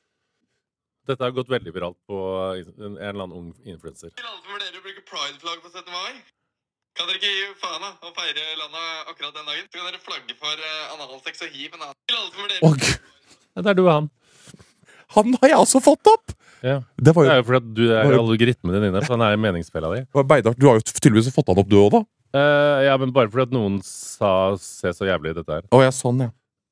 Dette har gått veldig viralt på en, en eller annen ung influenser. Til alle som vurderer å bruke pride-flagg på syttende mai. Kan dere ikke gi faen da, og feire landet akkurat den dagen? Så kan dere flagge for uh, analsex og hiv. En annen. Til alle som vurderer Og Ja, det er du og han. han har jeg også fått opp! Ja. Det var Det jo er jo fordi at du er Var jo- algoritmene dine, for han er meningsfella di. Beidar, du har jo tydeligvis fått han opp, du òg, da. Eh, ja, men bare fordi at noen sa 'se så jævlig dette er'. Å ja, sånn, ja.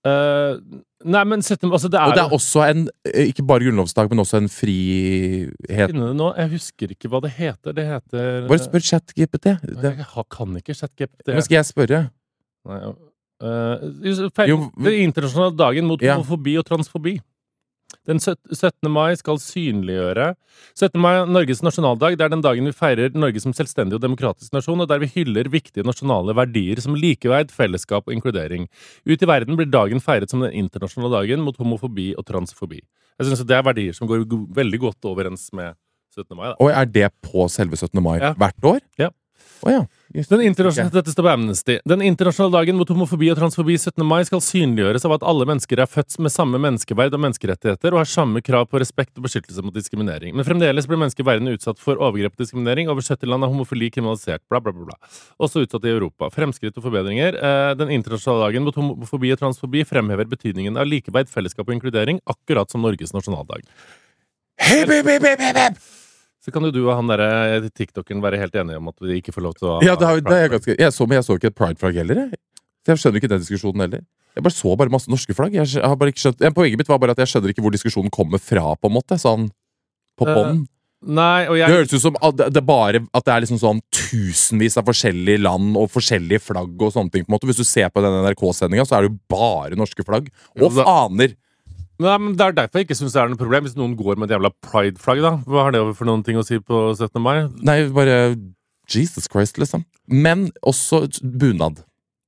Uh, nei, men syttende altså, det er Og det jo- er også en, ikke bare grunnlovsdag, men også en frihet. Finne det nå. Jeg husker ikke hva det heter. Det heter Bare spør ChatGPT. Jeg Det- ha- kan ikke ChatGPT. Men skal jeg spørre? Nei, uh, feil, Jo, Den internasjonale dagen mot Ja. homofobi og transfobi. Den syttende mai skal synliggjøre syttende mai er Norges nasjonaldag. Det er den dagen vi feirer Norge som selvstendig og demokratisk nasjon, og der vi hyller viktige nasjonale verdier som likeverd, fellesskap og inkludering. Ut i verden blir dagen feiret som den internasjonale dagen mot homofobi og transfobi. Jeg synes at det er verdier som går go- veldig godt overens med syttende mai. Da. Og er det på selve syttende mai Ja. hvert år? Ja. Å ja. Just Den, det. internasjonale, dette står på Amnesty. Den internasjonale dagen mot homofobi og transfobi syttende mai skal synliggjøres av at alle mennesker er født med samme menneskeverd og menneskerettigheter og har samme krav på respekt og beskyttelse mot diskriminering. Men fremdeles blir mennesker i verden utsatt for overgrep og diskriminering. Over sytti land er homofili kriminalisert. Bla, bla, bla, bla. Også utsatt i Europa. Fremskritt og forbedringer. Eh, Den internasjonale dagen mot homofobi og transfobi fremhever betydningen av likeverd, fellesskap og inkludering, akkurat som Norges nasjonaldag. Hep, hep, hep, hep, hep, hep. Så kan jo du og han der TikTokeren være helt enige om at vi ikke får lov til å Ja, det, har, det er ganske jeg så, Men jeg så ikke et pride-flagg heller. Jeg. Så jeg skjønner ikke den diskusjonen heller. Jeg bare så bare masse norske flagg. Jeg, skj- jeg har bare ikke skjønt Poenget mitt var bare at jeg skjønner ikke hvor diskusjonen kommer fra, på en måte. Sånn på Eh, bånd. Nei, og Det jeg høres ut som at det, det bare At det er liksom sånn tusenvis av forskjellige land og forskjellige flagg og sånne ting. på en måte Hvis du ser på den N R K-sendinga, så er det jo bare norske flagg. Og Jo, da- faner! Nei, men Det er derfor jeg ikke synes det er noe problem hvis noen går med et jævla pride-flagg. da Hva har det for noen ting å si på syttende mai? Nei, bare Jesus Christ, liksom. Men også bunad.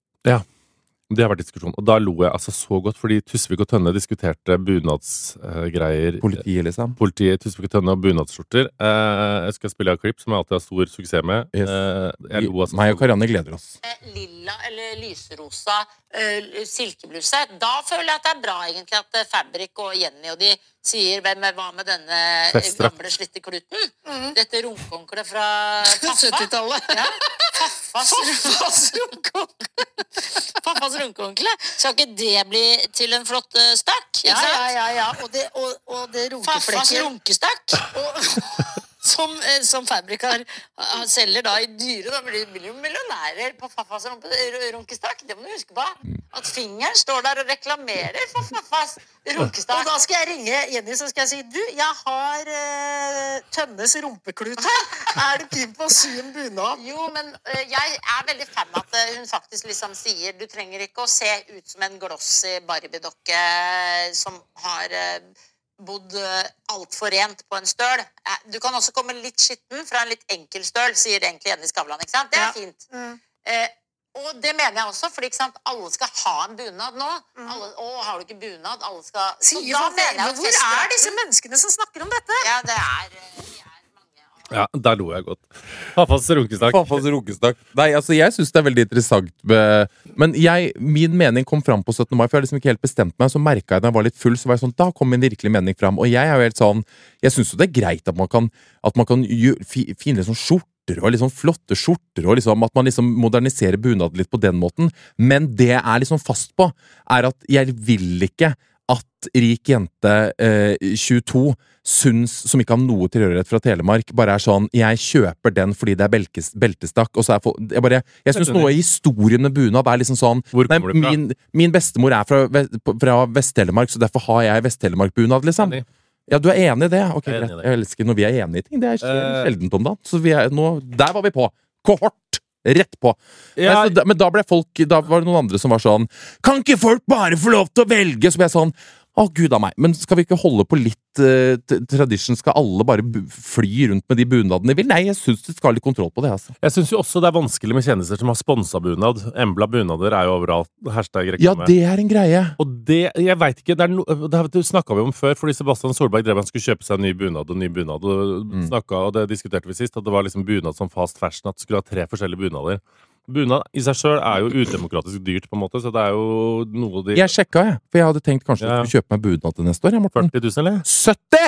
Det har vært diskusjon, og da lo jeg altså så godt, fordi Tusvik og Tønne diskuterte bunadsgreier. Politiet, liksom. Politiet, Tusvik og Tønne og bunadsskjorter. Eh, jeg skal spille av klipp, som jeg alltid har stor suksess med. Yes. Eh, jeg lo altså Meg og Karianne gleder oss. lilla eller lyserosa uh, silkebluse, da føler jeg at det er bra egentlig at eh, Fabrik og Jenny og de sier hvem er hva med denne eh, Festdrakt. gamle slitte kluten? Dette runkehåndkleet fra pappa. syttitallet. Ja. Pappas, Pappas runkehåndkle. pappas runkehåndkle. Skal ikke det bli til en flott eh, stakk? Ikke Ja, ja, sant? ja, ja. Og det, og, og det Pappas runkeflekken runkestakk. og, som, eh, som Fabrik har, har selger da i dyre. Da blir blir jo millionærer på Pappas rumpe- runkestakk, det må du huske på. At fingeren står der og reklamerer for pappas Og runkestakk. da skal jeg ringe Jenny, så skal jeg si du, jeg har eh, Tønnes rumpeklut her. Er du keen på å sy en bunad? Jo, men eh, jeg er veldig fan av at eh, hun faktisk liksom sier du trenger ikke å se ut som en glossy Barbie-dokke eh, som har eh, bodd uh, altfor rent på en støl. Eh, du kan også komme litt skitten fra en litt enkel støl, sier egentlig Jenny Skavlan, ikke sant? Det er Ja. fint. Mm. Eh, og det mener jeg også, fordi ikke sant, alle skal ha en bunad nå. Alle, å, har du ikke bunad? Alle skal... Så Sier da folk det? mener jeg Men at hvor er festdrakten- disse menneskene som snakker om dette? Ja, det er, eh, de er mange av... Ja, der lo jeg godt. Pappas runkestakk. Pappas runkestakk. Nei, altså, jeg syns det er veldig interessant med, Men jeg, min mening kom fram på syttende mai, for jeg har liksom ikke helt bestemt meg. Så merka jeg da jeg var litt full, så var jeg sånn Da kom min virkelige mening fram. Og jeg er jo helt sånn Jeg syns jo det er greit at man kan At man kan gjø- fi, finne liksom skjorter og liksom flotte skjorter, og liksom at man liksom moderniserer bunaden litt på den måten. Men det jeg er liksom fast på, er at jeg vil ikke at rik jente eh, tjueto syns, som ikke har noe tilhørighet fra Telemark, bare er sånn Jeg kjøper den fordi det er belkes, beltestakk. Og så er folk, jeg bare Jeg syns noe i historien med bunad er liksom sånn Hvor Nei, kommer det fra? min, min bestemor er fra, Ve- fra Vest-Telemark, så derfor har jeg Vest-Telemark-bunad, liksom. Enig. Ja, du er enig i det? Ok, Jeg er enig greit. i det. Jeg elsker når vi er enige i ting. Det er Eh. sjeldent om dagen. Så vi er nå Der var vi på! Kohort! Rett på. Ja, Nei, så da, men da ble folk Da var det noen andre som var sånn Kan ikke folk bare få lov til å velge? Så ble jeg sånn Å, gud a meg. Men skal vi ikke holde på litt uh, tradition? Skal alle bare bu- fly rundt med de bunadene de vil? Nei, jeg syns det skal ha litt kontroll på det, altså. Jeg syns jo også det er vanskelig med kjendiser som har sponsa bunad. Embla bunader er jo overalt. Hashtag Ja, reklame. det er en greie. Og det, jeg vet ikke, det, er no, det har vi snakka om før, fordi Sebastian Solberg drev han skulle kjøpe seg en ny bunad og ny bunad, og, Mm. snakket, og det diskuterte vi sist, at det var liksom bunad som fast fashion, at du skulle ha tre forskjellige bunader. Bunad i seg sjøl er jo udemokratisk dyrt, på en måte, så det er jo noe de Jeg sjekka, jeg. For jeg hadde tenkt kanskje Ja. jeg skulle kjøpe meg bunad til neste år. Jeg, Morten. førti tusen, eller? sytti!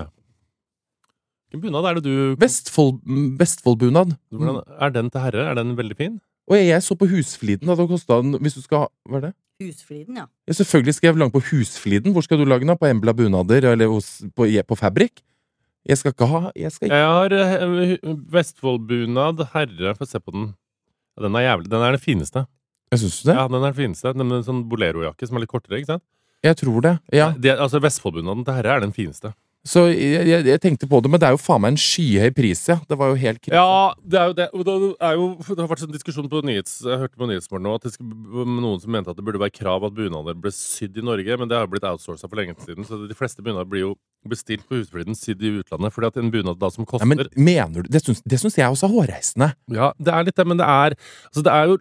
Hvilken bunad er det du Vestfold, Vestfoldbunad. Hvordan er den til herre? Er den veldig fin? Og jeg, jeg så på Husfliden, da. Det kostet den Hvis du skal ha Hva er det? Husfliden, ja. Ja, selvfølgelig skal jeg lage på Husfliden. Hvor skal du lage den? da? På Embla bunader? Eller hos, på, på Fabrik? Jeg skal ikke ha Jeg skal ikke Jeg har eh, Vestfoldbunad herre. Få se på den. Ja, den er jævlig. Den er det fineste. Jeg synes det. Ja, den er den fineste. Den med en sånn bolero-jakke som er litt kortere, ikke sant? Jeg tror det, ja. Det, altså Vestfoldbunaden til herre er den fineste. Så jeg, jeg, jeg tenkte på det, men det er jo faen meg en skyhøy pris, ja. Det var jo helt krise. Ja, det er jo det. Og det, er jo, det har vært en diskusjon på nyhets... Jeg hørte på Nyhetsmorgen nå at det skulle, noen som mente at det burde være krav at bunader ble sydd i Norge, men det har jo blitt outsourcet for lenge siden, så de fleste bunader blir jo bestilt på Husfliden, sydd i utlandet, fordi at en bunad da som koster... Ja, men mener du? Det syns, det syns jeg også er hårreisende. Ja, det er litt det, men det er... Altså, det er jo...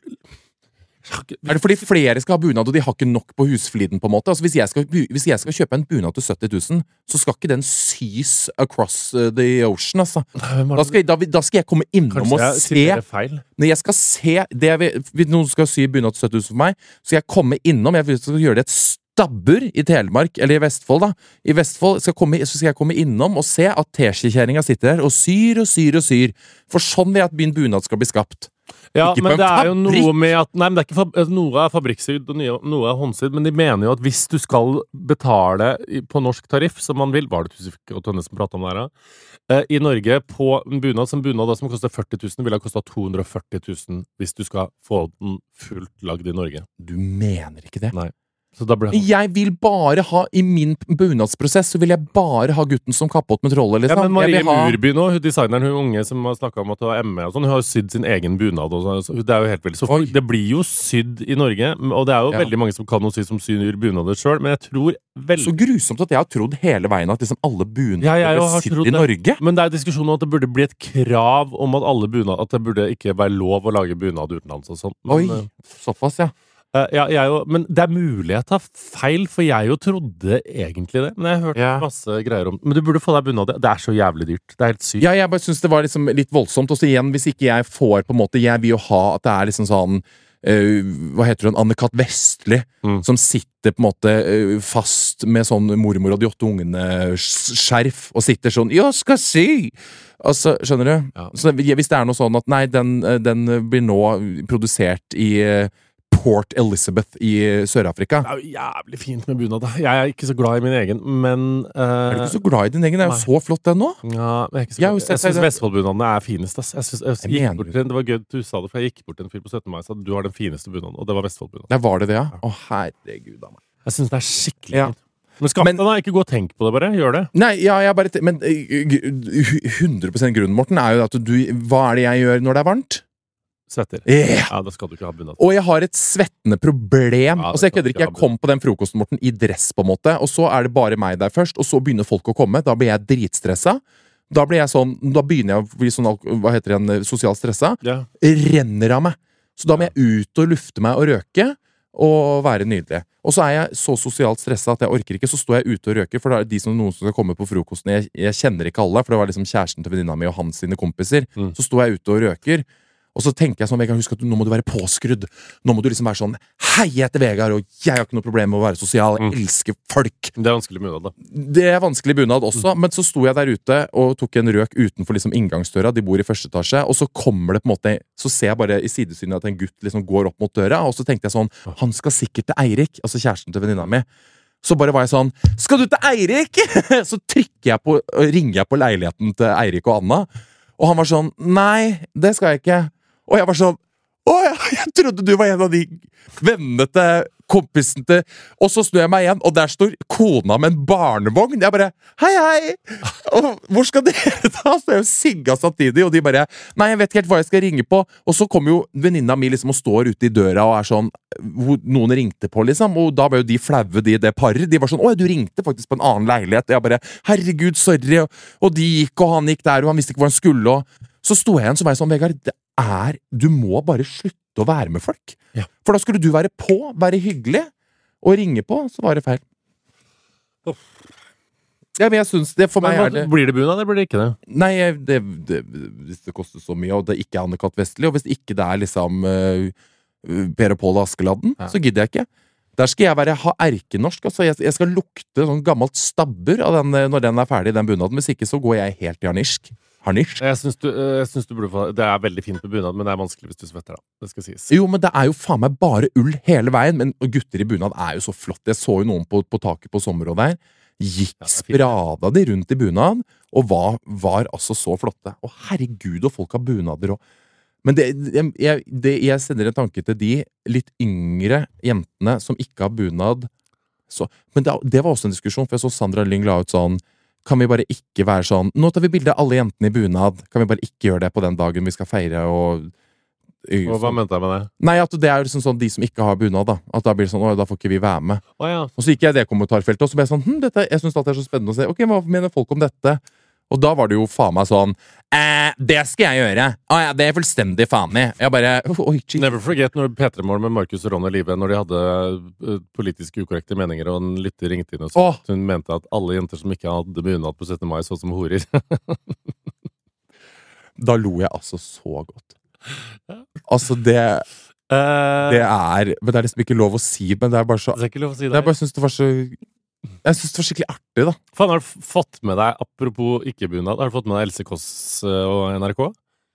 Er det fordi flere skal ha bunad, og de har ikke nok på Husfliden, på en måte? Altså, hvis jeg skal, hvis jeg skal kjøpe en bunad til sytti tusen, så skal ikke den sys across the ocean, altså. Da skal, da, da skal jeg komme innom og se... feil. Når jeg skal se... Det jeg, hvis noen skal sy bunad til sytti tusen for meg, så skal jeg komme innom, jeg skal gjøre det et stabbur i Telemark, eller i Vestfold da. I Vestfold skal, komme, så skal jeg komme innom og se at teskjekjæringa sitter der og syr og syr og syr. For sånn vil jeg at min bunad skal bli skapt. Ja, ikke men det er jo fabrikk. noe med at Nei, men det er ikke fab, noe er fabrikksydd og noe er håndsydd, men de mener jo at hvis du skal betale på norsk tariff, som man vil, var det Tusvik og Tønne som pratet om det her, uh, i Norge på en bunad som bunad da, som koster førti tusen, vil ha kostet to hundre og førti tusen hvis du skal få den fullt lagd i Norge. Du mener ikke det? Nei. Så da ble jeg vil bare ha, i min bunadsprosess, så vil jeg bare ha gutten som kappåt med trollet, liksom. Ja, men Marie ha... Murby nå, hun designeren, hun unge som har snakket om at hun har M E og sånn, hun har jo sydd sin egen bunad og sånn, det er jo helt veldig, så det blir jo sydd i Norge, og det er jo ja. veldig mange som kan noe sy som syr bunader selv, men jeg tror veldig... Så grusomt at jeg har trodd hele veien at liksom alle bunader ja, ble sydd i Norge. Men det er diskusjon om at det burde bli et krav om at alle bunad, at det burde ikke være lov å lage bunad utenlands og sånn. Men, Oi, såpass, ja. Uh, ja, jeg jo, men det er mulig jeg tar feil, for jeg jo trodde egentlig det. Men jeg har hørt ja. masse greier om. Men du burde få deg bunad. Det er så jævlig dyrt. Det er helt sykt. Ja, jeg bare synes det var liksom litt voldsomt. Og så igjen, hvis ikke jeg får på en måte, jeg vil jo ha at det er liksom sånn uh, hva heter hun, Anne-Kat. Vestli, mm. som sitter på en måte uh, fast med sånn mormor og de åtte ungene-skjerf, og sitter sånn, jeg skal sy! Altså, skjønner du? Ja. Så hvis det er noe sånn at, nei, den, den blir nå produsert i uh, Port Elizabeth i Sør-Afrika. Det er jo jævlig fint med bunad. Jeg er ikke så glad i min egen, men... Uh, er du ikke så glad i din egen? Det er jo så flott den nå. Ja, men jeg er ikke så glad. Jeg, jeg synes Vestfoldbunadene er finest. Ass. Jeg synes, jeg jeg gikk bort til, det var gøy at du sa det, for jeg gikk bort til en fyr på syttende mai og sa at du har den fineste bunaden, og det var Vestfoldbunaden. Der var det det, ja? Å, herregud av meg. Jeg synes det er skikkelig fint. Ja. Men skaff deg da, ikke gå og tenk på det bare, gjør det. Nei, ja, jeg bare... Men hundre prosent grunnen, Morten, er jo at du... Hva er det jeg gjør når det er varmt? Svetter. Yeah. Ja, da skal du ikke ha bunad. Og jeg har et svettende problem. Ja, altså, jeg kødder ikke. Jeg kom på den frokosten, Morten, i dress, på en måte. Og så er det bare meg der først, og så begynner folk å komme. Da blir jeg dritstressa. Da blir jeg sånn Da begynner jeg å bli sånn, hva heter det igjen, sosialt stressa. Ja. Renner av meg. Så da må jeg ut og lufte meg og røke. Og være nydelig. Og så er jeg så sosialt stressa at jeg orker ikke. Så står jeg ute og røker, for det er de som noen som skal komme på frokosten. Jeg, jeg kjenner ikke alle, for det var liksom kjæresten til venninna mi og hans sine kompiser. Mm. Så står jeg ute og røker. Og så tenker jeg sånn, Vegard, husk at du, nå må du være påskrudd. Nå må du liksom være sånn, hei, jeg heter Vegard, og jeg har ikke noe problem med å være sosial. Jeg mm. elsker folk. Det er vanskelig bunad, da. Det er vanskelig bunad også, mm. men så sto jeg der ute og tok en røk utenfor liksom inngangsdøra. De bor i første etasje, og så kommer det på en måte, så ser jeg bare i sidesynet at en gutt liksom går opp mot døra, og så tenkte jeg sånn, han skal sikkert til Eirik, altså kjæresten til venninna mi. Så bare var jeg sånn, skal du til Eirik? Så trykker jeg på, ringer jeg på leiligheten til Eirik og Anna, og han var sånn, nei, det skal jeg ikke. Og jeg var sånn, å ja, jeg trodde du var en av de vennene til kompisen til, og så snur jeg meg igjen, og der står kona med en barnevogn. Jeg bare, hei hei, og hvor skal dere ta? Så jeg jo sigga samtidig, og de bare, nei, jeg vet ikke helt hva jeg skal ringe på. Og så kommer jo venninna mi liksom og står ute i døra og er sånn, noen ringte på liksom, og da var jo de flaue, de, det paret. De var sånn, å ja, du ringte faktisk på en annen leilighet. Jeg bare, herregud, sorry, og, og de gikk, og han gikk der, og han visste ikke hva han skulle, og så sto jeg igjen, så var jeg sånn, Vegard, det er, du må bare slutte å være med folk. Ja. For da skulle du være på, være hyggelig, og ringe på, så var det feil. Oh. Ja, men jeg synes det for meg men, er det... Blir det bunad, eller blir det ikke det? Nei, det, det, hvis det koster så mye, og det ikke er Anne-Kat. Vestli, og hvis ikke det er liksom uh, Per og Pål Askeladden, ja. Så gidder jeg ikke. Der skal jeg være, ha erkenorsk, altså jeg, jeg skal lukte sånn gammelt stabbur av den, når den er ferdig, den bunaden. Hvis ikke så går jeg helt i harnisk. Harnisk. Jeg synes, du, jeg synes du burde få det er veldig fint med bunad, men det er vanskelig hvis du svetter da. Det skal sies. Jo, men det er jo faen meg bare ull hele veien, men gutter i bunad er jo så flott. Jeg så jo noen på, på taket på sommerrådet der, gikk ja, sprada de rundt i bunad, og var, var altså så flotte. Og herregud, og folk har bunader og... Men det, jeg, det, jeg sender en tanke til de litt yngre jentene som ikke har bunad. Så, men det, det var også en diskusjon, for jeg så Sandra Lyng la ut sånn, kan vi bare ikke være sånn, nå tar vi bilde av alle jentene i bunad, kan vi bare ikke gjøre det på den dagen vi skal feire, og... Og hva mente jeg med det? Nei, at det er liksom sånn de som ikke har bunad, da. At da blir det sånn, å, da får ikke vi være med. Å, ja. Og så gikk jeg i det kommentarfeltet, og så ble jeg sånn, hm, dette, jeg synes alt er så spennende å se. Ok, hva mener folk om dette? Og da var det jo faen meg sånn, eh, det skal jeg gjøre. Å ja, det er fullstendig faen i. Jeg bare, oi, geez. Never forget når P tre Morgen med Markus og Ronny Live, når de hadde uh, politisk ukorrekte meninger, og en lytter ringte inn og sa at hun mente at alle jenter som ikke hadde bunad på syttende mai, så som horer. Da lo jeg altså så godt. Altså, det... Uh, det er... Men det er liksom ikke lov å si, men det er bare så... Det er ikke lov å si det. Jeg bare synes det var så... Jeg synes det var skikkelig artig, da. Faen, har du fått med deg, apropos ikke-bunad, har du fått med deg Else Kåss og N R K?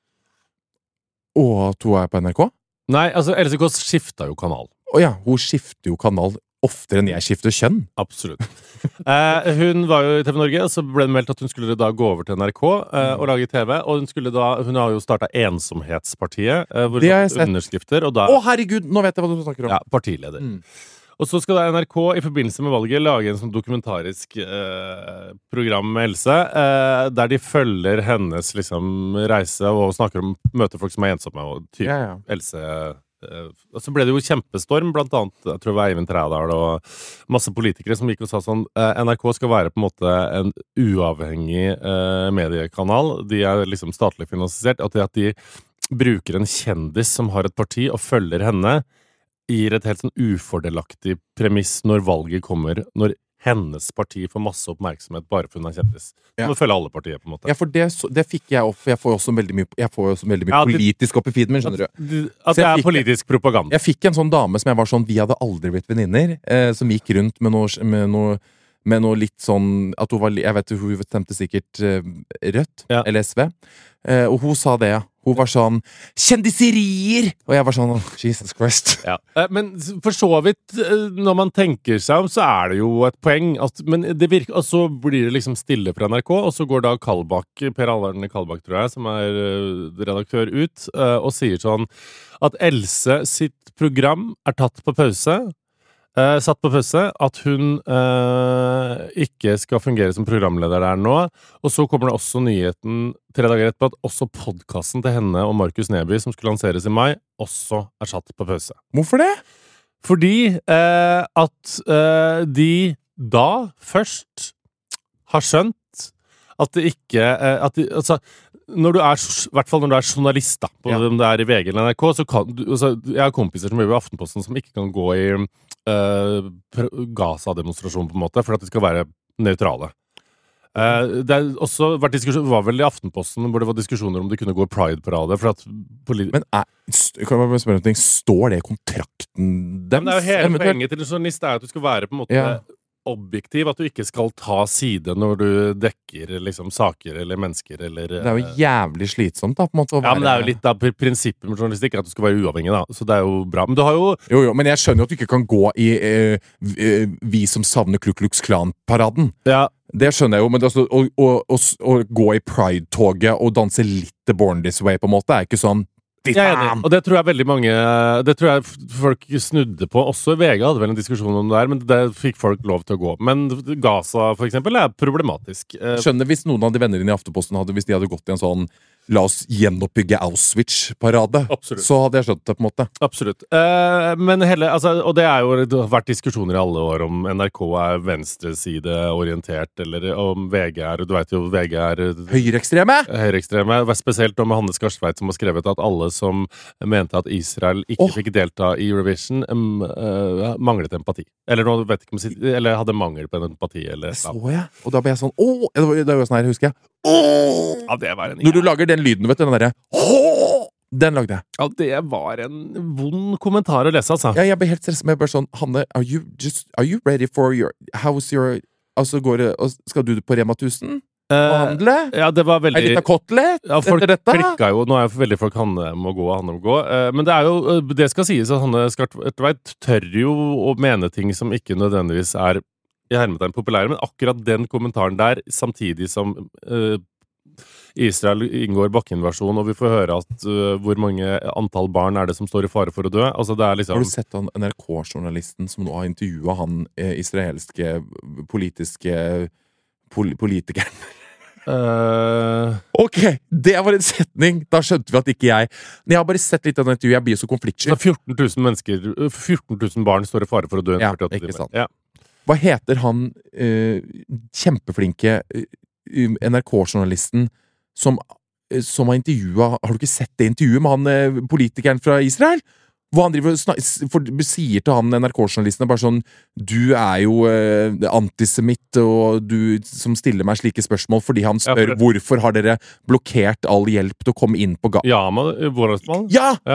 Og at hun er på N R K? Nei, altså, Else Kåss skiftet jo kanal. Å ja, hun skifter jo kanal oftere enn jeg skifter kjønn. Absolutt. eh, hun var jo i T V Norge, og så ble det meldt at hun skulle da gå over til N R K eh, og lage T V, og hun skulle da, hun har jo startet Ensomhetspartiet, eh, hvor hun har underskrifter, og da... Å, herregud, nå vet jeg hva du snakker om. Ja, partileder. Mm. Og så skal da N R K i forbindelse med valget lage en sånn dokumentarisk eh, program med Else, eh, der de følger hennes liksom reise og snakker om møter folk som er ensomme og typ Ja, ja. Else. Eh, og så ble det jo kjempestorm, blant annet, jeg tror det var Eivind Trædal og masse politikere som gikk og sa sånn, eh, N R K skal være på en måte en uavhengig eh, mediekanal, de er liksom statlig finansiert, at de, at de bruker en kjendis som har et parti og følger henne, gir et helt sånn ufordelaktig premiss når valget kommer, når hennes parti får masse oppmerksomhet bare for hun er kjendis. Ja. Nå følger alle partier på en måte. Ja, for det, det fikk jeg opp, for jeg får jo også veldig mye, jeg får jo også veldig mye Ja, det- politisk opp i feeden min, skjønner du. At, at Så det jeg er fikk- politisk propaganda. Jeg fikk en sånn dame som jeg var sånn, vi hadde aldri blitt venninner, eh, som gikk rundt med noe, med noe, med noe litt sånn, at hun var, li- jeg vet hun stemte sikkert eh, Rødt, Ja. eller S V, eh, og hun sa det, ja. Hun var sånn, kjendiserier! Og jeg var sånn, oh, Jesus Christ. Ja. Eh, Men for så vidt, eh, når man tenker seg om, så er det jo et poeng. At, men det virker, og så blir det liksom stille fra N R K, og så går da Kallbakk, Per Alvarne Kallbakk, tror jeg, som er eh, redaktør ut, eh, og sier sånn at Else sitt program er tatt på pause. Eh, satt på pause, at hun eh, ikke skal fungere som programleder der nå. Og så kommer det også nyheten tre dager etterpå at også podcasten til henne og Markus Neby, som skulle lanseres i mai, også er satt på pause. Hvorfor det? Fordi eh, at eh, de da først har skjønt at det ikke eh, at de, altså, når du er, i hvert fall når du er journalist, da, på, Ja. om det er i V G eller N R K, så kan du, altså, jeg har kompiser som jobber i Aftenposten som ikke kan gå i uh, Gaza-demonstrasjon, på en måte, for at de skal være nøytrale. Uh, det er også vært diskusjon, var vel i Aftenposten hvor det var diskusjoner om de kunne gå i Pride-parade, for at poli- Men er, st- kan jeg bare spørre om ting, står det i kontrakten deres? Men det er jo hele Eventuelt? poenget til en journalist er at du skal være på en måte Ja. objektiv, at du ikke skal ta side når du dekker liksom saker eller mennesker eller Det er jo jævlig slitsomt, da, på en måte. Å Ja, men det er jo være- litt av prinsippet med journalistikk at du skal være uavhengig, da. Så det er jo bra. Men du har jo Jo, jo, men jeg skjønner jo at du ikke kan gå i eh, v- eh, Vi som savner Ku Klux Klan-paraden. Ja, Det skjønner jeg jo, men altså, å, å, å, s- å gå i Pride-toget og danse litt The Born This Way, på en måte, er ikke sånn Fy jeg er enig. faen! Og det tror jeg veldig mange Det tror jeg f- folk snudde på. Også V G hadde vel en diskusjon om det her, men det fikk folk lov til å gå. Men Gaza, for eksempel, er problematisk. Eh, Skjønner hvis noen av de venner dine i Aftenposten hadde, hvis de hadde gått i en sånn la oss gjenoppbygge Auschwitz-parade, Absolutt. så hadde jeg skjønt det, på en måte. Absolutt. Eh, men hele, altså, og det er jo det har vært diskusjoner i alle år om N R K er venstresideorientert, eller om V G er Du vet jo, V G er Høyreekstreme! høyreekstreme. Spesielt om Hanne Skarstveit, som har skrevet at alle som mente at Israel ikke Åh. fikk delta i Eurovision, um, uh, manglet empati. Eller nå vet jeg ikke om jeg sier- Eller hadde mangel på en empati. Eller, Det så jeg, og da ble jeg sånn åh! Det var, det var jo sånn her, husker jeg. Åh! ja, det var en Når du lager den lyden, vet du, den derre åh! Den lagde jeg. ja, det var en vond kommentar å lese, altså. Ja, jeg ble helt stresset, men jeg bare sånn Hanne, are you, just, are you ready for your How's your Altså, går det og Skal du på Rema tusen? Og Eh, handle? ja, det var Ei veldig lita kotelett Ja, folk etter dette? klikka jo. Nå er jo veldig folk Hanne må gå, Hanne må gå. Eh, men det er jo, eh, det skal sies at Hanne Skartveit tør jo å mene ting som ikke nødvendigvis er i hermetegn populære, men akkurat den kommentaren der, samtidig som eh, Israel inngår bakkeinvasjon, og vi får høre at uh, hvor mange antall barn er det som står i fare for å dø. Altså, det er liksom... Har du sett han N R K-journalisten som nå har intervjuet han eh, israelske politiske pol politikeren? Uh... Ok, det var en setning! Da skjønte vi at ikke jeg... Men jeg har bare sett litt av den intervjuet, jeg blir så konfliktsky. Så fjorten tusen mennesker, fjorten tusen barn står i fare for å dø. Ja, ikke sant. Ja. Hva heter han uh, kjempeflinke uh, N R K-journalisten som, uh, som har intervjuet... Har du ikke sett det intervjuet med han uh, politikeren fra Israel? Hvor han driver og for, sier til han N R K-journalisten bare sånn du er jo eh, antisemitt og du som stiller meg slike spørsmål fordi han spør ja, for hvorfor har dere blokkert all hjelp til å komme inn på ga... Ja, men Vårlandsmann? Ja! Ja!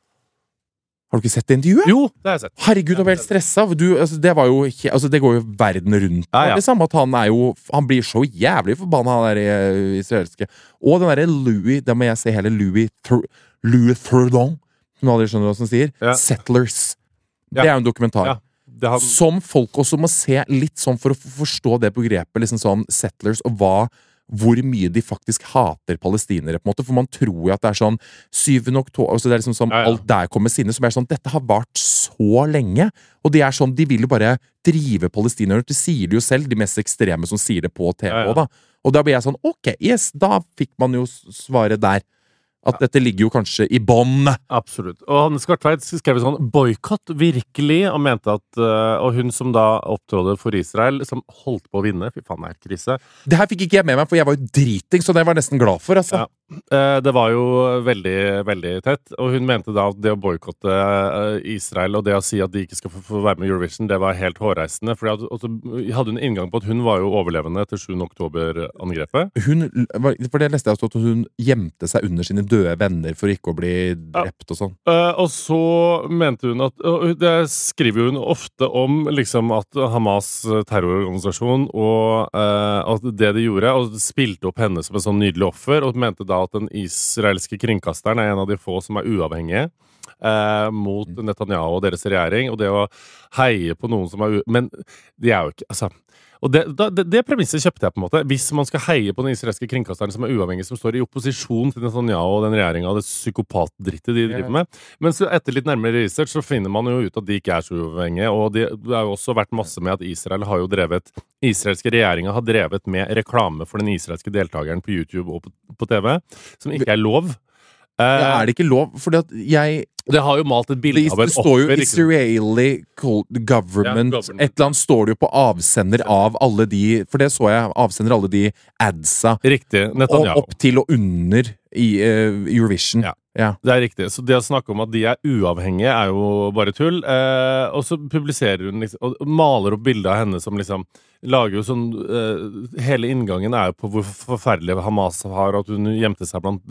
Har du ikke sett det intervjuet? Jo, det har jeg sett. Herregud, jeg ble helt stresset. Du, altså, det var jo altså, det går jo verden rundt. Ja, ja. Liksom, at han er jo han blir så jævlig forbanna, han der uh, israelske. Og den derre Louis, da må jeg se hele Louis Thur Louis Thurdon. Som aldri skjønner hva som sier. Ja. Settlers. Ja. Det er jo en dokumentar. Ja. Han... Som folk også må se litt sånn for å forstå det begrepet, liksom sånn settlers, og hva, hvor mye de faktisk hater palestinere, på en måte. For man tror jo at det er sånn syvende oktober, altså det er liksom sånn, ja, ja. alt der kommer sinne, som er sånn, dette har vart så lenge, og de er sånn, de vil jo bare drive palestinere, det sier de jo selv, de mest ekstreme som sier det på T V, ja, ja. Da. Og da blir jeg sånn, ok, yes, da fikk man jo svaret der. At dette ligger jo kanskje i bånd. Absolutt. Og han Skartveit skrev sånn boykott virkelig, og mente at uh, og hun som da opptrådde for Israel, som holdt på å vinne, fy faen, det er krise. Det her fikk ikke jeg med meg, for jeg var jo driting, så det var jeg nesten glad for, altså. Ja. Uh, det var jo veldig, veldig tett, og hun mente da at det å boykotte uh, Israel, og det å si at de ikke skal få, få være med i Eurovision, det var helt hårreisende, for jeg hadde en inngang på at hun var jo overlevende etter sjuende oktober-angrepet. Hun, for det leste jeg også, at hun gjemte seg under sine døde venner for ikke å bli drept og sånn. Uh, og så mente hun at uh, det skriver hun ofte om liksom at Hamas terrororganisasjon og uh, at det de gjorde, og spilte opp henne som en sånn nydelig offer, og mente da at den israelske kringkasteren er en av de få som er uavhengige uh, mot Netanyahu og deres regjering, og det å heie på noen som er u... Men de er jo ikke... altså Og det, det, det premisset kjøpte jeg på en måte. Hvis man skal heie på den israelske kringkasteren som er uavhengig, som står i opposisjon til Netanyahu og den regjeringen og det psykopatdrittet de driver med. Men så etter litt nærmere research så finner man jo ut at de ikke er så uavhengige. Og det har jo også vært masse med at Israel har jo drevet israelske regjeringer har drevet med reklame for den israelske deltakeren på YouTube og på, på T V, som ikke er lov. Ja, er det ikke lov? Fordi at jeg... Det har jo malt et bilde av en offer. Det står jo Israeli government. Ja, government. Et eller annet står det jo på avsender av alle de... For det så jeg, avsender alle de adsa. Riktig, Netanyahu. Og opp til og under i uh, Eurovision. Ja. Ja. Det er riktig. Så det å snakke om at de er uavhengige er jo bare tull. Eh, og så publiserer hun liksom, og maler opp bilder av henne som liksom lager jo sånn eh, hele inngangen er jo på hvor forferdelig Hamas har, at hun gjemte seg blant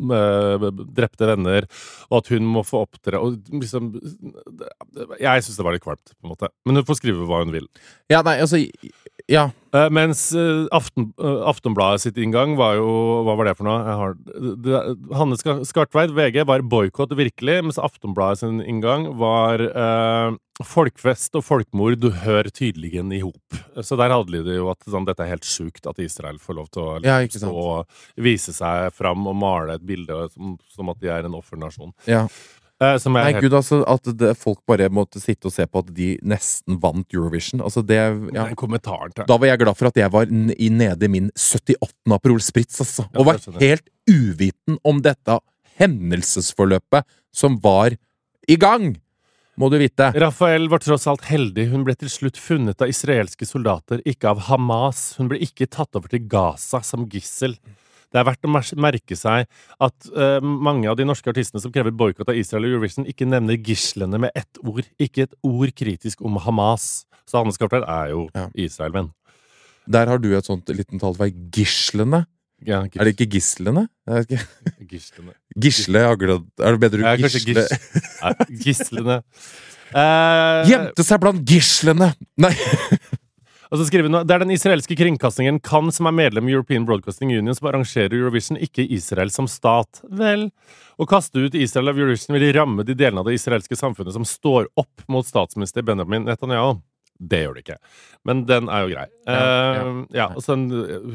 uh, drepte venner, og at hun må få opptre og liksom jeg synes det var litt kvalmt, på en måte. Men hun får skrive hva hun vil. Ja, nei, altså ja. Eh, mens eh, Aften, eh, Aftenbladet sitt inngang var jo hva var det for noe? Jeg har, det, Hanne Skartveit, V G, var boykott virkelig, mens Aftenbladet sin inngang var eh, folkfest og folkmord, du hører tydeligen i hop. Så der hadde de jo at sånn, dette er helt sjukt at Israel får lov til å ja, stå og vise seg fram og male et bilde som, som at de er en offernasjon. Ja. Eh, som er Nei, helt... gud, altså, at det, folk bare måtte sitte og se på at de nesten vant Eurovision. Altså, det, ja. Den kommentaren til. Da var jeg glad for at jeg var i nede i min syttiåttende Aperol Spritz, altså. Og var helt uviten om dette hendelsesforløpet som var i gang. Må du vite. Rafael var tross alt heldig. Hun ble til slutt funnet av israelske soldater, ikke av Hamas. Hun ble ikke tatt over til Gaza som gissel. Det er verdt å merke seg at uh, mange av de norske artistene som krever boykott av Israel og Eurovision, ikke nevner gislene med ett ord. Ikke et ord kritisk om Hamas. Så Hanne Skartveit er jo ja. Israel-venn. Der har du et sånt liten tall for gislene. Ja, er det ikke gislene? Ikke... Gislene. Gisle, er det bedre du ja, gisle? Gis... ja, gislene. Uh... Gjemte seg blant gislene! Nei. Og så skriver hun, det er den israelske kringkastingen Cannes som er medlem i European Broadcasting Union som arrangerer Eurovision, ikke Israel som stat. Vel, å kaste ut Israel av Eurovision vil ramme de delene av det israelske samfunnet som står opp mot statsminister Benjamin Netanyahu. Det gjør det ikke. Men den er jo grei. Ja, ja. Uh, ja, og så, ja.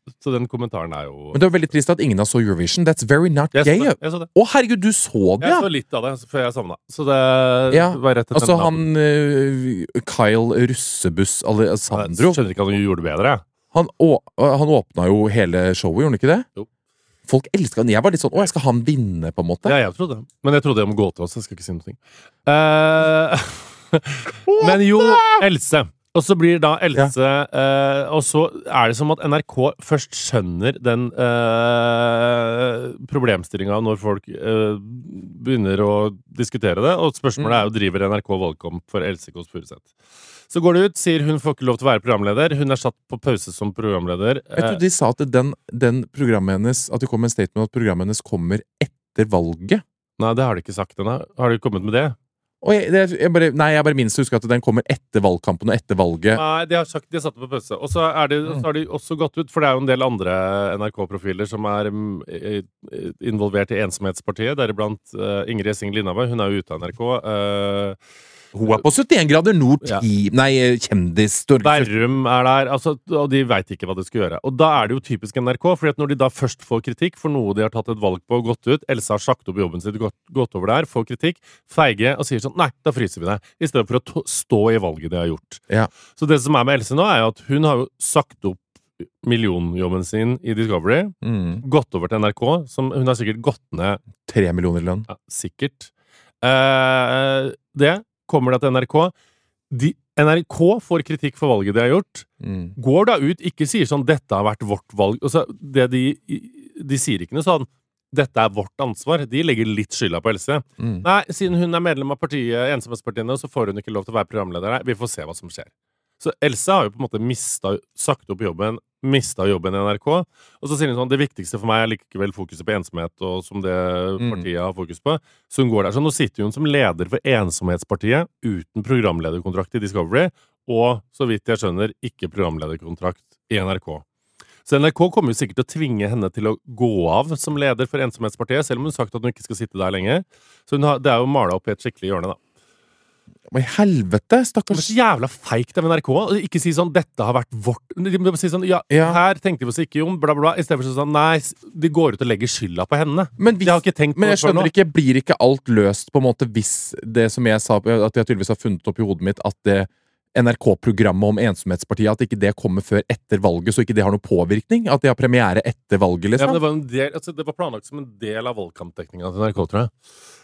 Så den kommentaren er jo... Men det var veldig trist at ingen har så Eurovision. That's very not Jeg så gay. det, jeg så det. Å, herregud, du så det, Jeg ja? så litt av det før jeg savnet. Så det Ja, var rett etter altså den han uh, Kyle Russebuss Alessandro, Jeg skjønner ikke at han gjorde det bedre. han, å, han åpna jo hele showet, gjorde han ikke det? Jo. Folk elsker han. Jeg var litt sånn, å, jeg skal han vinne, på en måte. Ja, jeg trodde. Men jeg trodde jeg må gå til oss, jeg skal ikke si noe. Uh, men jo, Else. Og så blir da Else eh, Og så er det som at N R K først skjønner den eh, problemstillinga når folk eh, begynner å diskutere det. Og spørsmålet er jo driver N R K valgkamp for Else Kåss Furuseth. Så går det ut, sier hun får ikke lov til å være programleder. Hun er satt på pause som programleder. Jeg tror de sa at den, den programmet hennes At det kom en statement at programmet hennes kommer etter valget. Nei, det har de ikke sagt ennå. Har de kommet med det? Og jeg, det, jeg bare, nei, jeg bare minst husker at den kommer etter valgkampen og etter valget. Nei, de har sagt de har satt det på pause. Og så, er det, så har de også gått ut, for det er jo en del andre N R K-profiler som er mm, involvert i Ensomhetspartiet, deriblant uh, Ingrid Essing Lindhave. Hun er jo ute av N R K. Uh, Hun er på syttien grader nord, Ja. ti, nei, kjendis. Berrum er der, altså, og de vet ikke hva de skal gjøre. Og da er det jo typisk N R K, fordi at når de da først får kritikk for noe de har tatt et valg på og gått ut, Elsa har sagt opp jobben sin, gått, gått over der, får kritikk, feige og sier sånn, nei, da fryser vi deg, i stedet for å to- stå i valget de har gjort. Ja. Så det som er med Else nå, er jo at hun har jo sagt opp millionjobben sin i Discovery, Mm. gått over til N R K, som hun har sikkert gått ned, Tre millioner i lønn. ja, sikkert. Eh, det kommer da til N R K. De, N R K får kritikk for valget de har gjort. Mm. Går da ut, ikke sier sånn 'dette har vært vårt valg'. Altså, det de, de sier ikke noe sånn 'dette er vårt ansvar'. De legger litt skylda på Else. Mm. Nei, siden hun er medlem av partiet, ensomhetspartiene, så får hun ikke lov til å være programleder. Nei, vi får se hva som skjer. Så Else har jo på en måte mistet, sagt opp jobben, mista jobben i N R K. Og så sier hun sånn, det viktigste for meg er likevel fokuset på ensomhet, og som det partiet har fokus på. Så hun går der. Så nå sitter hun som leder for Ensomhetspartiet uten programlederkontrakt i Discovery, og så vidt jeg skjønner, ikke programlederkontrakt i N R K. Så N R K kommer jo sikkert til å tvinge henne til å gå av som leder for Ensomhetspartiet, selv om hun har sagt at hun ikke skal sitte der lenge. Så hun har, det er jo malet opp i et skikkelig hjørne, da. Hva i helvete, Det stakkars. er så jævla feigt av N R K å ikke si sånn 'dette har vært vårt'. De må si sånn, ja, Ja. her tenkte vi oss ikke om, bla, bla, bla. I stedet for sånn, nei, de går ut og legger skylda på henne. Men, hvis, De har ikke tenkt på men jeg det før skjønner nå. ikke, blir ikke alt løst på en måte hvis det som jeg sa, at jeg tydeligvis har funnet opp i hodet mitt, at det N R K-programmet om Ensomhetspartiet, at ikke det kommer før etter valget, så ikke det har noen påvirkning? At de har premiere etter valget, Ja, men liksom? det, var en del, altså, det var planlagt som en del av valgkampdekninga til N R K, tror jeg.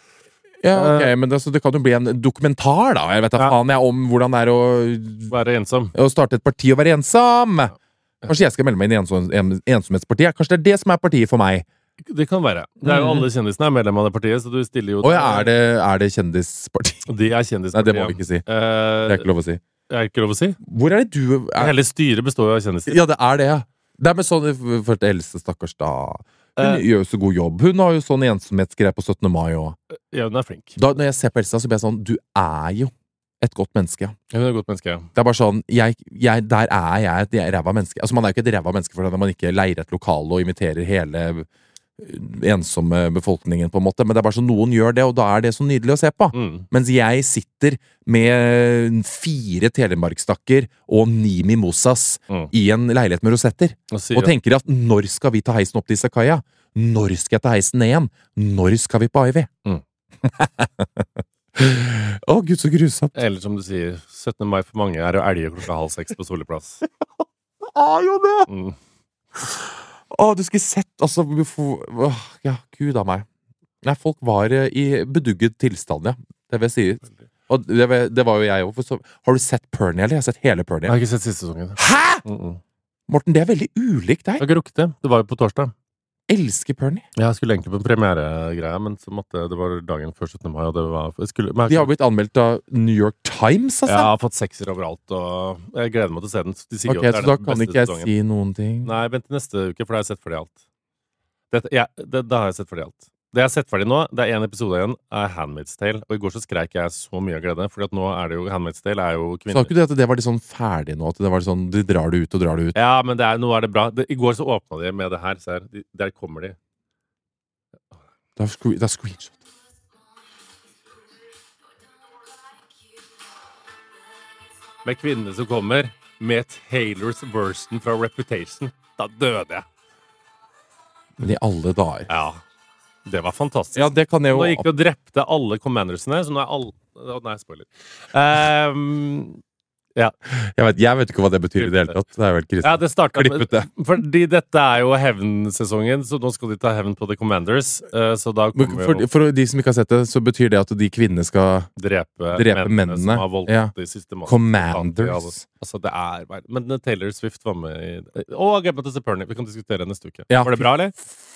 Ja, ok, men det, så det kan jo bli en dokumentar, da. Jeg vet da Ja. faen jeg om hvordan det er å, Være ensom. å starte et parti og være ensom! Kanskje jeg skal melde meg inn i ensom, en, Ensomhetspartiet? Kanskje det er det som er partiet for meg? Det kan være. Det er jo Mm. Alle kjendisene er medlem av det partiet, så du stiller jo Å ja, er det, er det kjendisparti? De er Nei, kjendispartiet. det må vi ikke si. Det Eh, er ikke lov å si. er ikke lov å si? Hvor er det du er? Hele styret består jo av kjendiser. Ja, det er det, ja. Det er med sånn for Else, stakkars da. Hun Eh. gjør jo så god jobb. Hun har jo sånn ensomhetsgreie på syttende mai òg. Ja, hun er flink. Da, når jeg ser på Elsa, så blir jeg sånn, du er jo et godt menneske. Ja. Hun er et godt menneske, ja. Det er bare sånn, jeg, jeg, der er jeg et ræva menneske. Altså, man er jo ikke et ræva menneske fordi man ikke leier et lokale og inviterer hele ensomme befolkningen, på en måte. Men det er bare sånn, noen gjør det, og da er det så nydelig å se på. Mm. Mens jeg sitter med fire telemarkstakker og ni mimosas Mm. i en leilighet med rosetter. Og sier Og tenker at når skal vi ta heisen opp til Isakaya? Når skal jeg ta heisen ned igjen? Når skal vi på Ivy? Mm. Å, gud, så grusomt. Eller som du sier, syttende mai for mange er å elge klokka halv seks på Solli plass. Det er jo det! Mm. Å, du skulle sett, altså hvorfor- åh, ja, gud av meg. Nei, folk var eh, i bedugget tilstand, ja. Det vil jeg si. Og det, vil- det var jo jeg òg. Har du sett Pernie, eller? Jeg har sett hele Jeg Pernie. har ikke sett siste sesongen. Hæ?! Mm -mm. Morten, det er veldig ulikt Jeg deg. har ikke rukket det. Det var jo på torsdag. Elsker Pernie. Jeg skulle egentlig på en premieregreie, men så måtte, det var dagen før syttende mai, og det var jeg skulle, men De jeg, har blitt anmeldt av New York Times, altså. jeg har fått sekser overalt, og jeg gleder meg til å se den. De sier jo Ok, at det så er da den kan beste ikke jeg sesongen. si noen ting. Nei, vent til neste uke, for da har jeg sett ferdig alt. Dette, ja, det, da har jeg sett ferdig alt. Det jeg har sett ferdig nå, det er en episode igjen, er Handmaid's Tale. Og i går så skreik jeg så mye av glede, for nå er det jo Handmaid's Tale er jo Sa kvinner. ikke du at det var litt sånn ferdig nå? At det var litt sånn, de drar det ut og drar det ut? Ja, men det er, nå er det bra. Det, I går så åpna de med det her. Se her. De, der kommer de. Det er, screen, det er screenshot. Med kvinnene som kommer, med Taylors version fra Reputation. da døde jeg. Men i alle dager. Ja, det var fantastisk. Ja, det kan jeg jo... Nå gikk vi og drepte alle commandersene, så nå er alle... Nei, spoiler. Um, ja. Jeg vet, jeg vet ikke hva det betyr i det hele tatt. Det er vel kristen. Ja, det startet Klippet det. med, fordi dette er jo hevnsesongen, så nå skal de ta hevn på The Commanders. Uh, så da Men kommer for, jo for de som ikke har sett det, så betyr det at de kvinnene skal drepe, drepe mennene, mennene. som har voldtatt Ja. de systematisk. Commanders. Altså, det er bare... Men Taylor Swift var med i... Og Gemma til Seperny. Vi kan diskutere neste uke. Ja. Var det bra, eller?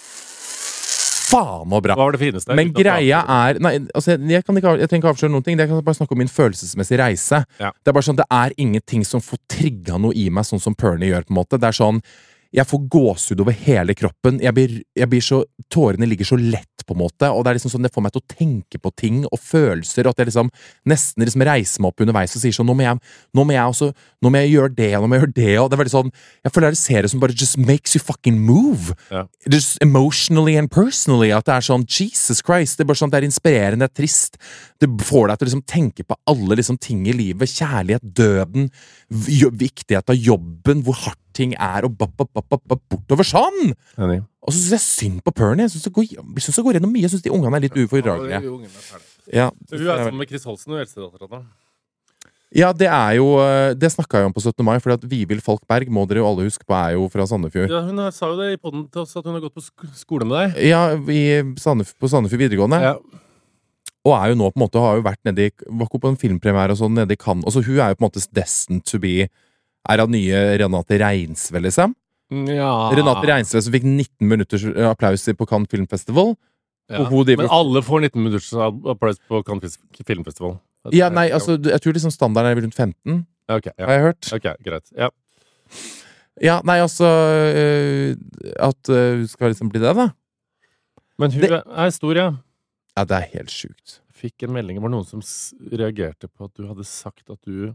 Faen og bra! Hva var det fineste? Men Uten å greia prate. er nei, altså, jeg, kan ikke, jeg trenger ikke avsløre noen ting. Jeg kan bare snakke om min følelsesmessige reise. Ja. Det er bare sånn, det er ingenting som får trigga noe i meg, sånn som Pernie gjør. På en måte. Det er sånn, jeg får gåsehud over hele kroppen. Jeg blir, jeg blir så, Tårene ligger så lett, på en måte. Og det er liksom sånn, det får meg til å tenke på ting og følelser. Og at jeg liksom nesten liksom reiser meg opp underveis og sier sånn, nå må jeg, nå må jeg, også, nå må jeg gjøre det, nå må jeg gjøre det. Og det er veldig sånn, jeg føler det ser det som bare just makes you fucking move. Ja. Just emotionally and personally. At det er sånn, Jesus Christ. Det er bare sånn, det er inspirerende, det er trist. Det får deg til å liksom tenke på alle liksom ting i livet. Kjærlighet, døden, viktighet av jobben, hvor hardt ting er, og bap, bap, bap, bap, bortover sånn! Enig. Og så synes jeg synd på Pernie. Jeg synes det går, jeg synes det går gjennom mye. Jeg synes de ungene er litt ufordragelige. Ja, Hun er sammen med Chris Holsten og eldstedatteren da. ja, det er jo Det snakket jeg om på syttende mai, fordi at Vivild Falkberg, må dere jo alle huske på, er jo fra Sandefjord. Ja, hun har- sa jo det i podden til oss at hun har gått på sk- skole med deg. Ja, i Sandef på Sandefjord videregående. Ja. Og er jo nå på en måte, har jo vært nede i var ikke på en filmpremiere og sånn, nede i Cannes. Altså, hun er jo på en måte destined to be Er av nye Renate Reinsve, liksom. Ja. Renate Reinsve som fikk nitten minutters applaus på Cannes Filmfestival. Ja. Og hun driver- Men alle får nitten minutters applaus på Cannes Filmfestival. Ja, nei, altså, jeg tror liksom standarden er rundt femten, Ja, ok, ja. har jeg hørt. Ok, greit. Ja. Ja, nei, altså øh, At øh, hun skal liksom bli det, da. Men hun Det- er stor, ja. Ja, det er helt sjukt. Fikk en melding, var det noen som s- reagerte på at du hadde sagt at du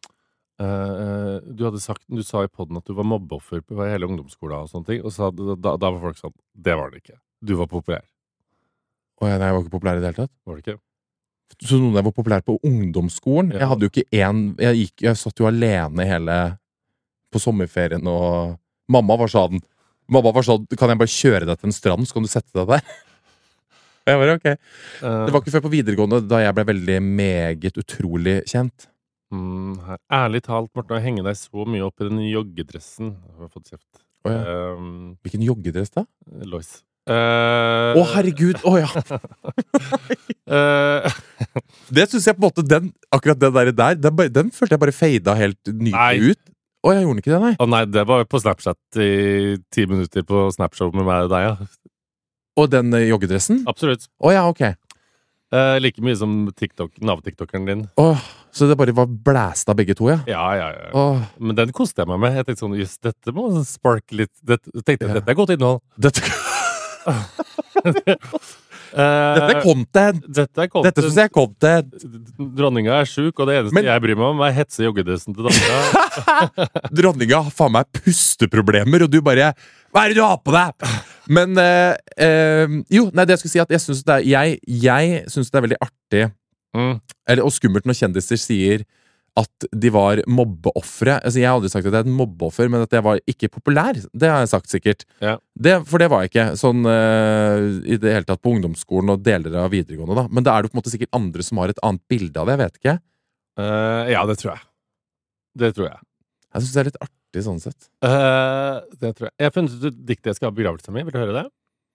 eh, Du hadde sagt, du sa i podden at du var mobbeoffer på hele ungdomsskolen og sånne ting, og så hadde, da, da var folk sånn, det var det ikke. Du var populær. Å ja, nei, jeg var ikke populær i det hele tatt. Var det ikke? Så noen der var populær på ungdomsskolen. Ja. Jeg hadde jo ikke én jeg, gikk- jeg satt jo alene hele på sommerferien, og mamma var sånn Mamma var sånn, kan jeg bare kjøre deg til en strand, så kan du sette deg der? Og jeg bare, ok. Eh, Det var ikke før på videregående, da jeg ble veldig meget utrolig kjent. mm, her. Ærlig talt, Morten, å henge deg så mye opp i den joggedressen. Jeg har fått kjeft. Å ja. Eh, Hvilken joggedress da? Lois. Eh, Å, herregud! Å ja! eh, Det synes jeg på en måte, den, akkurat den der, der den, bare, den følte jeg bare fada helt Nei. nydelig ut. Å, jeg gjorde ikke det, nei. Å nei, det var jo på Snapchat i ti minutter på Snapchat med meg og deg, ja. Og den eh, joggedressen? Absolutt. Å ja, ok. Eh, like mye som TikTok, Nav-tiktokeren din. Åh, så det bare var blæst av begge to, ja? Ja, ja, ja. Åh, Men den koste jeg meg med. Jeg tenkte sånn, just dette må sparke litt. Dette, jeg tenkte, Ja. dette er godt innhold. dette, Eh, dette er content! Dette er content. Dette synes jeg er content! Dronninga er sjuk, og det eneste Men- jeg bryr meg om, er hetse joggedressen til dattera. Dronninga har faen meg pusteproblemer, og du bare Hva er det du har på deg?! Men eh, eh, Jo, nei, det jeg skulle si at jeg synes det er Jeg, jeg synes det er veldig artig Mm. eller, og skummelt når kjendiser sier at de var mobbeoffere. Altså, jeg har aldri sagt at jeg er et mobbeoffer, men at jeg var ikke populær. Det har jeg sagt sikkert. Ja. Det, for det var jeg ikke. Sånn eh, i det hele tatt på ungdomsskolen og deler av videregående. da Men da er det på en måte sikkert andre som har et annet bilde av det. Jeg vet ikke. Eh, ja, det tror jeg. Det tror jeg. Jeg synes det er litt artig sånn sett. Eh, det tror jeg. Jeg har funnet ut et dikt jeg skal ha begravelse mi. Vil du høre det?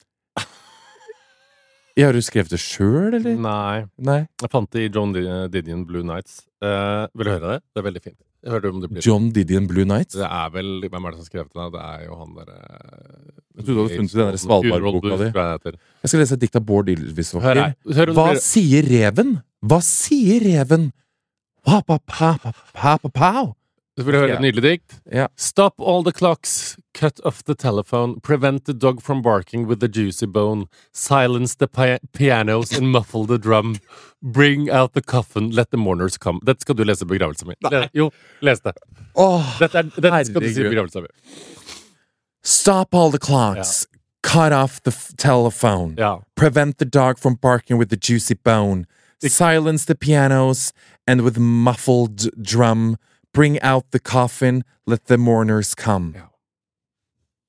Jeg har du skrevet det sjøl, eller? Nei. Nei. Jeg fant det i John Di- Didion Blue Nights. Eh, vil du høre det? Det er veldig fint. Jeg hørte om det blir John Didion Blue Nights? Det er vel Hvem er det som skrev det? Det er jo han derre Jeg trodde du hadde funnet den der Svalbard-boka di. Jeg skal lese et dikt av Bård Hør Ylvisåker. her. Hør om Hva det blir- sier reven? Hva sier reven? Wa-pa-pa-pa-pa-pa-pow. Vil du høre et nydelig dikt? Ja. Stop all the clocks, cut off the telephone, prevent the dog from barking with the juicy bone, silence the pi pianos and muffle the drum, bring out the coffin, let the mourners come. Dette skal du lese i begravelsen min. Le jo, les det. Åh, Dette, er, dette skal du si i herregud. begravelsen min. Stop all the clocks. Cut off the f- telephone. Ja. Prevent the dog from barking with the juicy bone. Silence the pianos and with muffled drum. Bring out the coffin. Let the mourners come. Ja.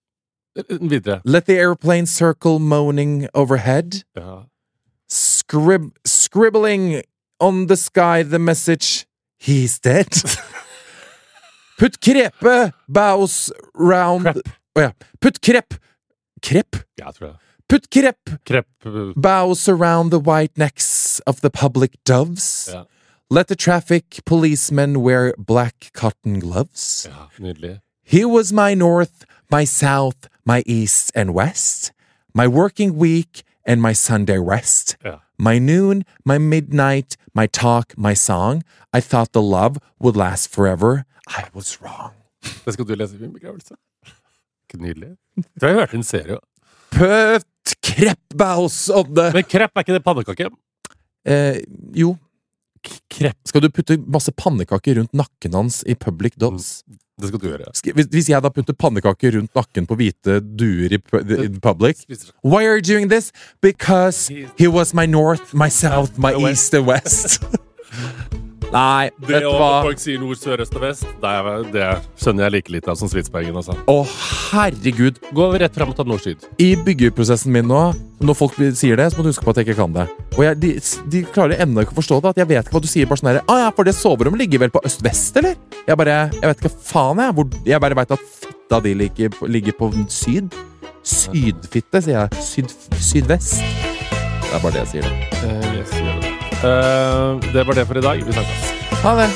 Videre. Let the airplane circle moaning overhead. Ja. Scrib scribbling on the sky the message he's dead. Put krepe bows round Crep. oh, ja. Put krep Krep? Ja, tror jeg. Put krep Krepp. bows around the white necks of the public doves. Ja. Let the traffic policemen wear black cotton gloves. Ja, nydelig. He was my north, my south, my east and west, my working week and my Sunday rest, Ja. my noon, my midnight, my talk, my song. I thought the love would last forever. I was wrong. Det skal du lese i min begravelse. Ikke nydelig. Det har jeg hørt en serie. Put kreppbaus on the... Men krepp, er ikke det pannekake? Eh, jo. Krepp. Skal du putte masse pannekaker rundt nakken hans i public doves? Det skal du gjøre. Skal- Hvis, hvis jeg da putter pannekaker rundt nakken på hvite duer i, pu- in public, why are you doing this? Because he was my north, my south, my east and west. Nei, Det vet du og hva? folk sier nord, sør, øst og vest, det, er, det skjønner jeg like litt av som Spitsbergen. Altså. Å, herregud. Gå rett frem og ta nord-syd. I byggeprosessen min nå, når folk sier det, så må du huske på at jeg ikke kan det. Og jeg, de, de klarer ennå ikke å forstå det, at jeg vet ikke hva du sier. Bare sånn her, ah, ja, for det soverommet ligger vel på øst-vest, eller? Jeg bare, jeg vet ikke faen jeg. Hvor, jeg bare vet at fitta di ligger, på- ligger på syd. Sydfitte, sier jeg. Syd, sydvest. Det er bare det jeg sier. Det. Uh, yes, gjør det. Uh, det var det for i dag. Vi snakkes. Ha det.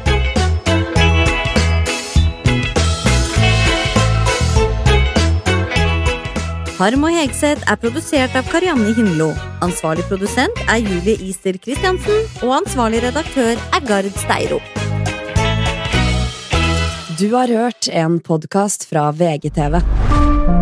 Harm og Hegseth er produsert av Karianne Himlo. Ansvarlig produsent er Julie Ister Kristiansen, og ansvarlig redaktør er Gard Steiro. Du har hørt en podcast fra V G T V.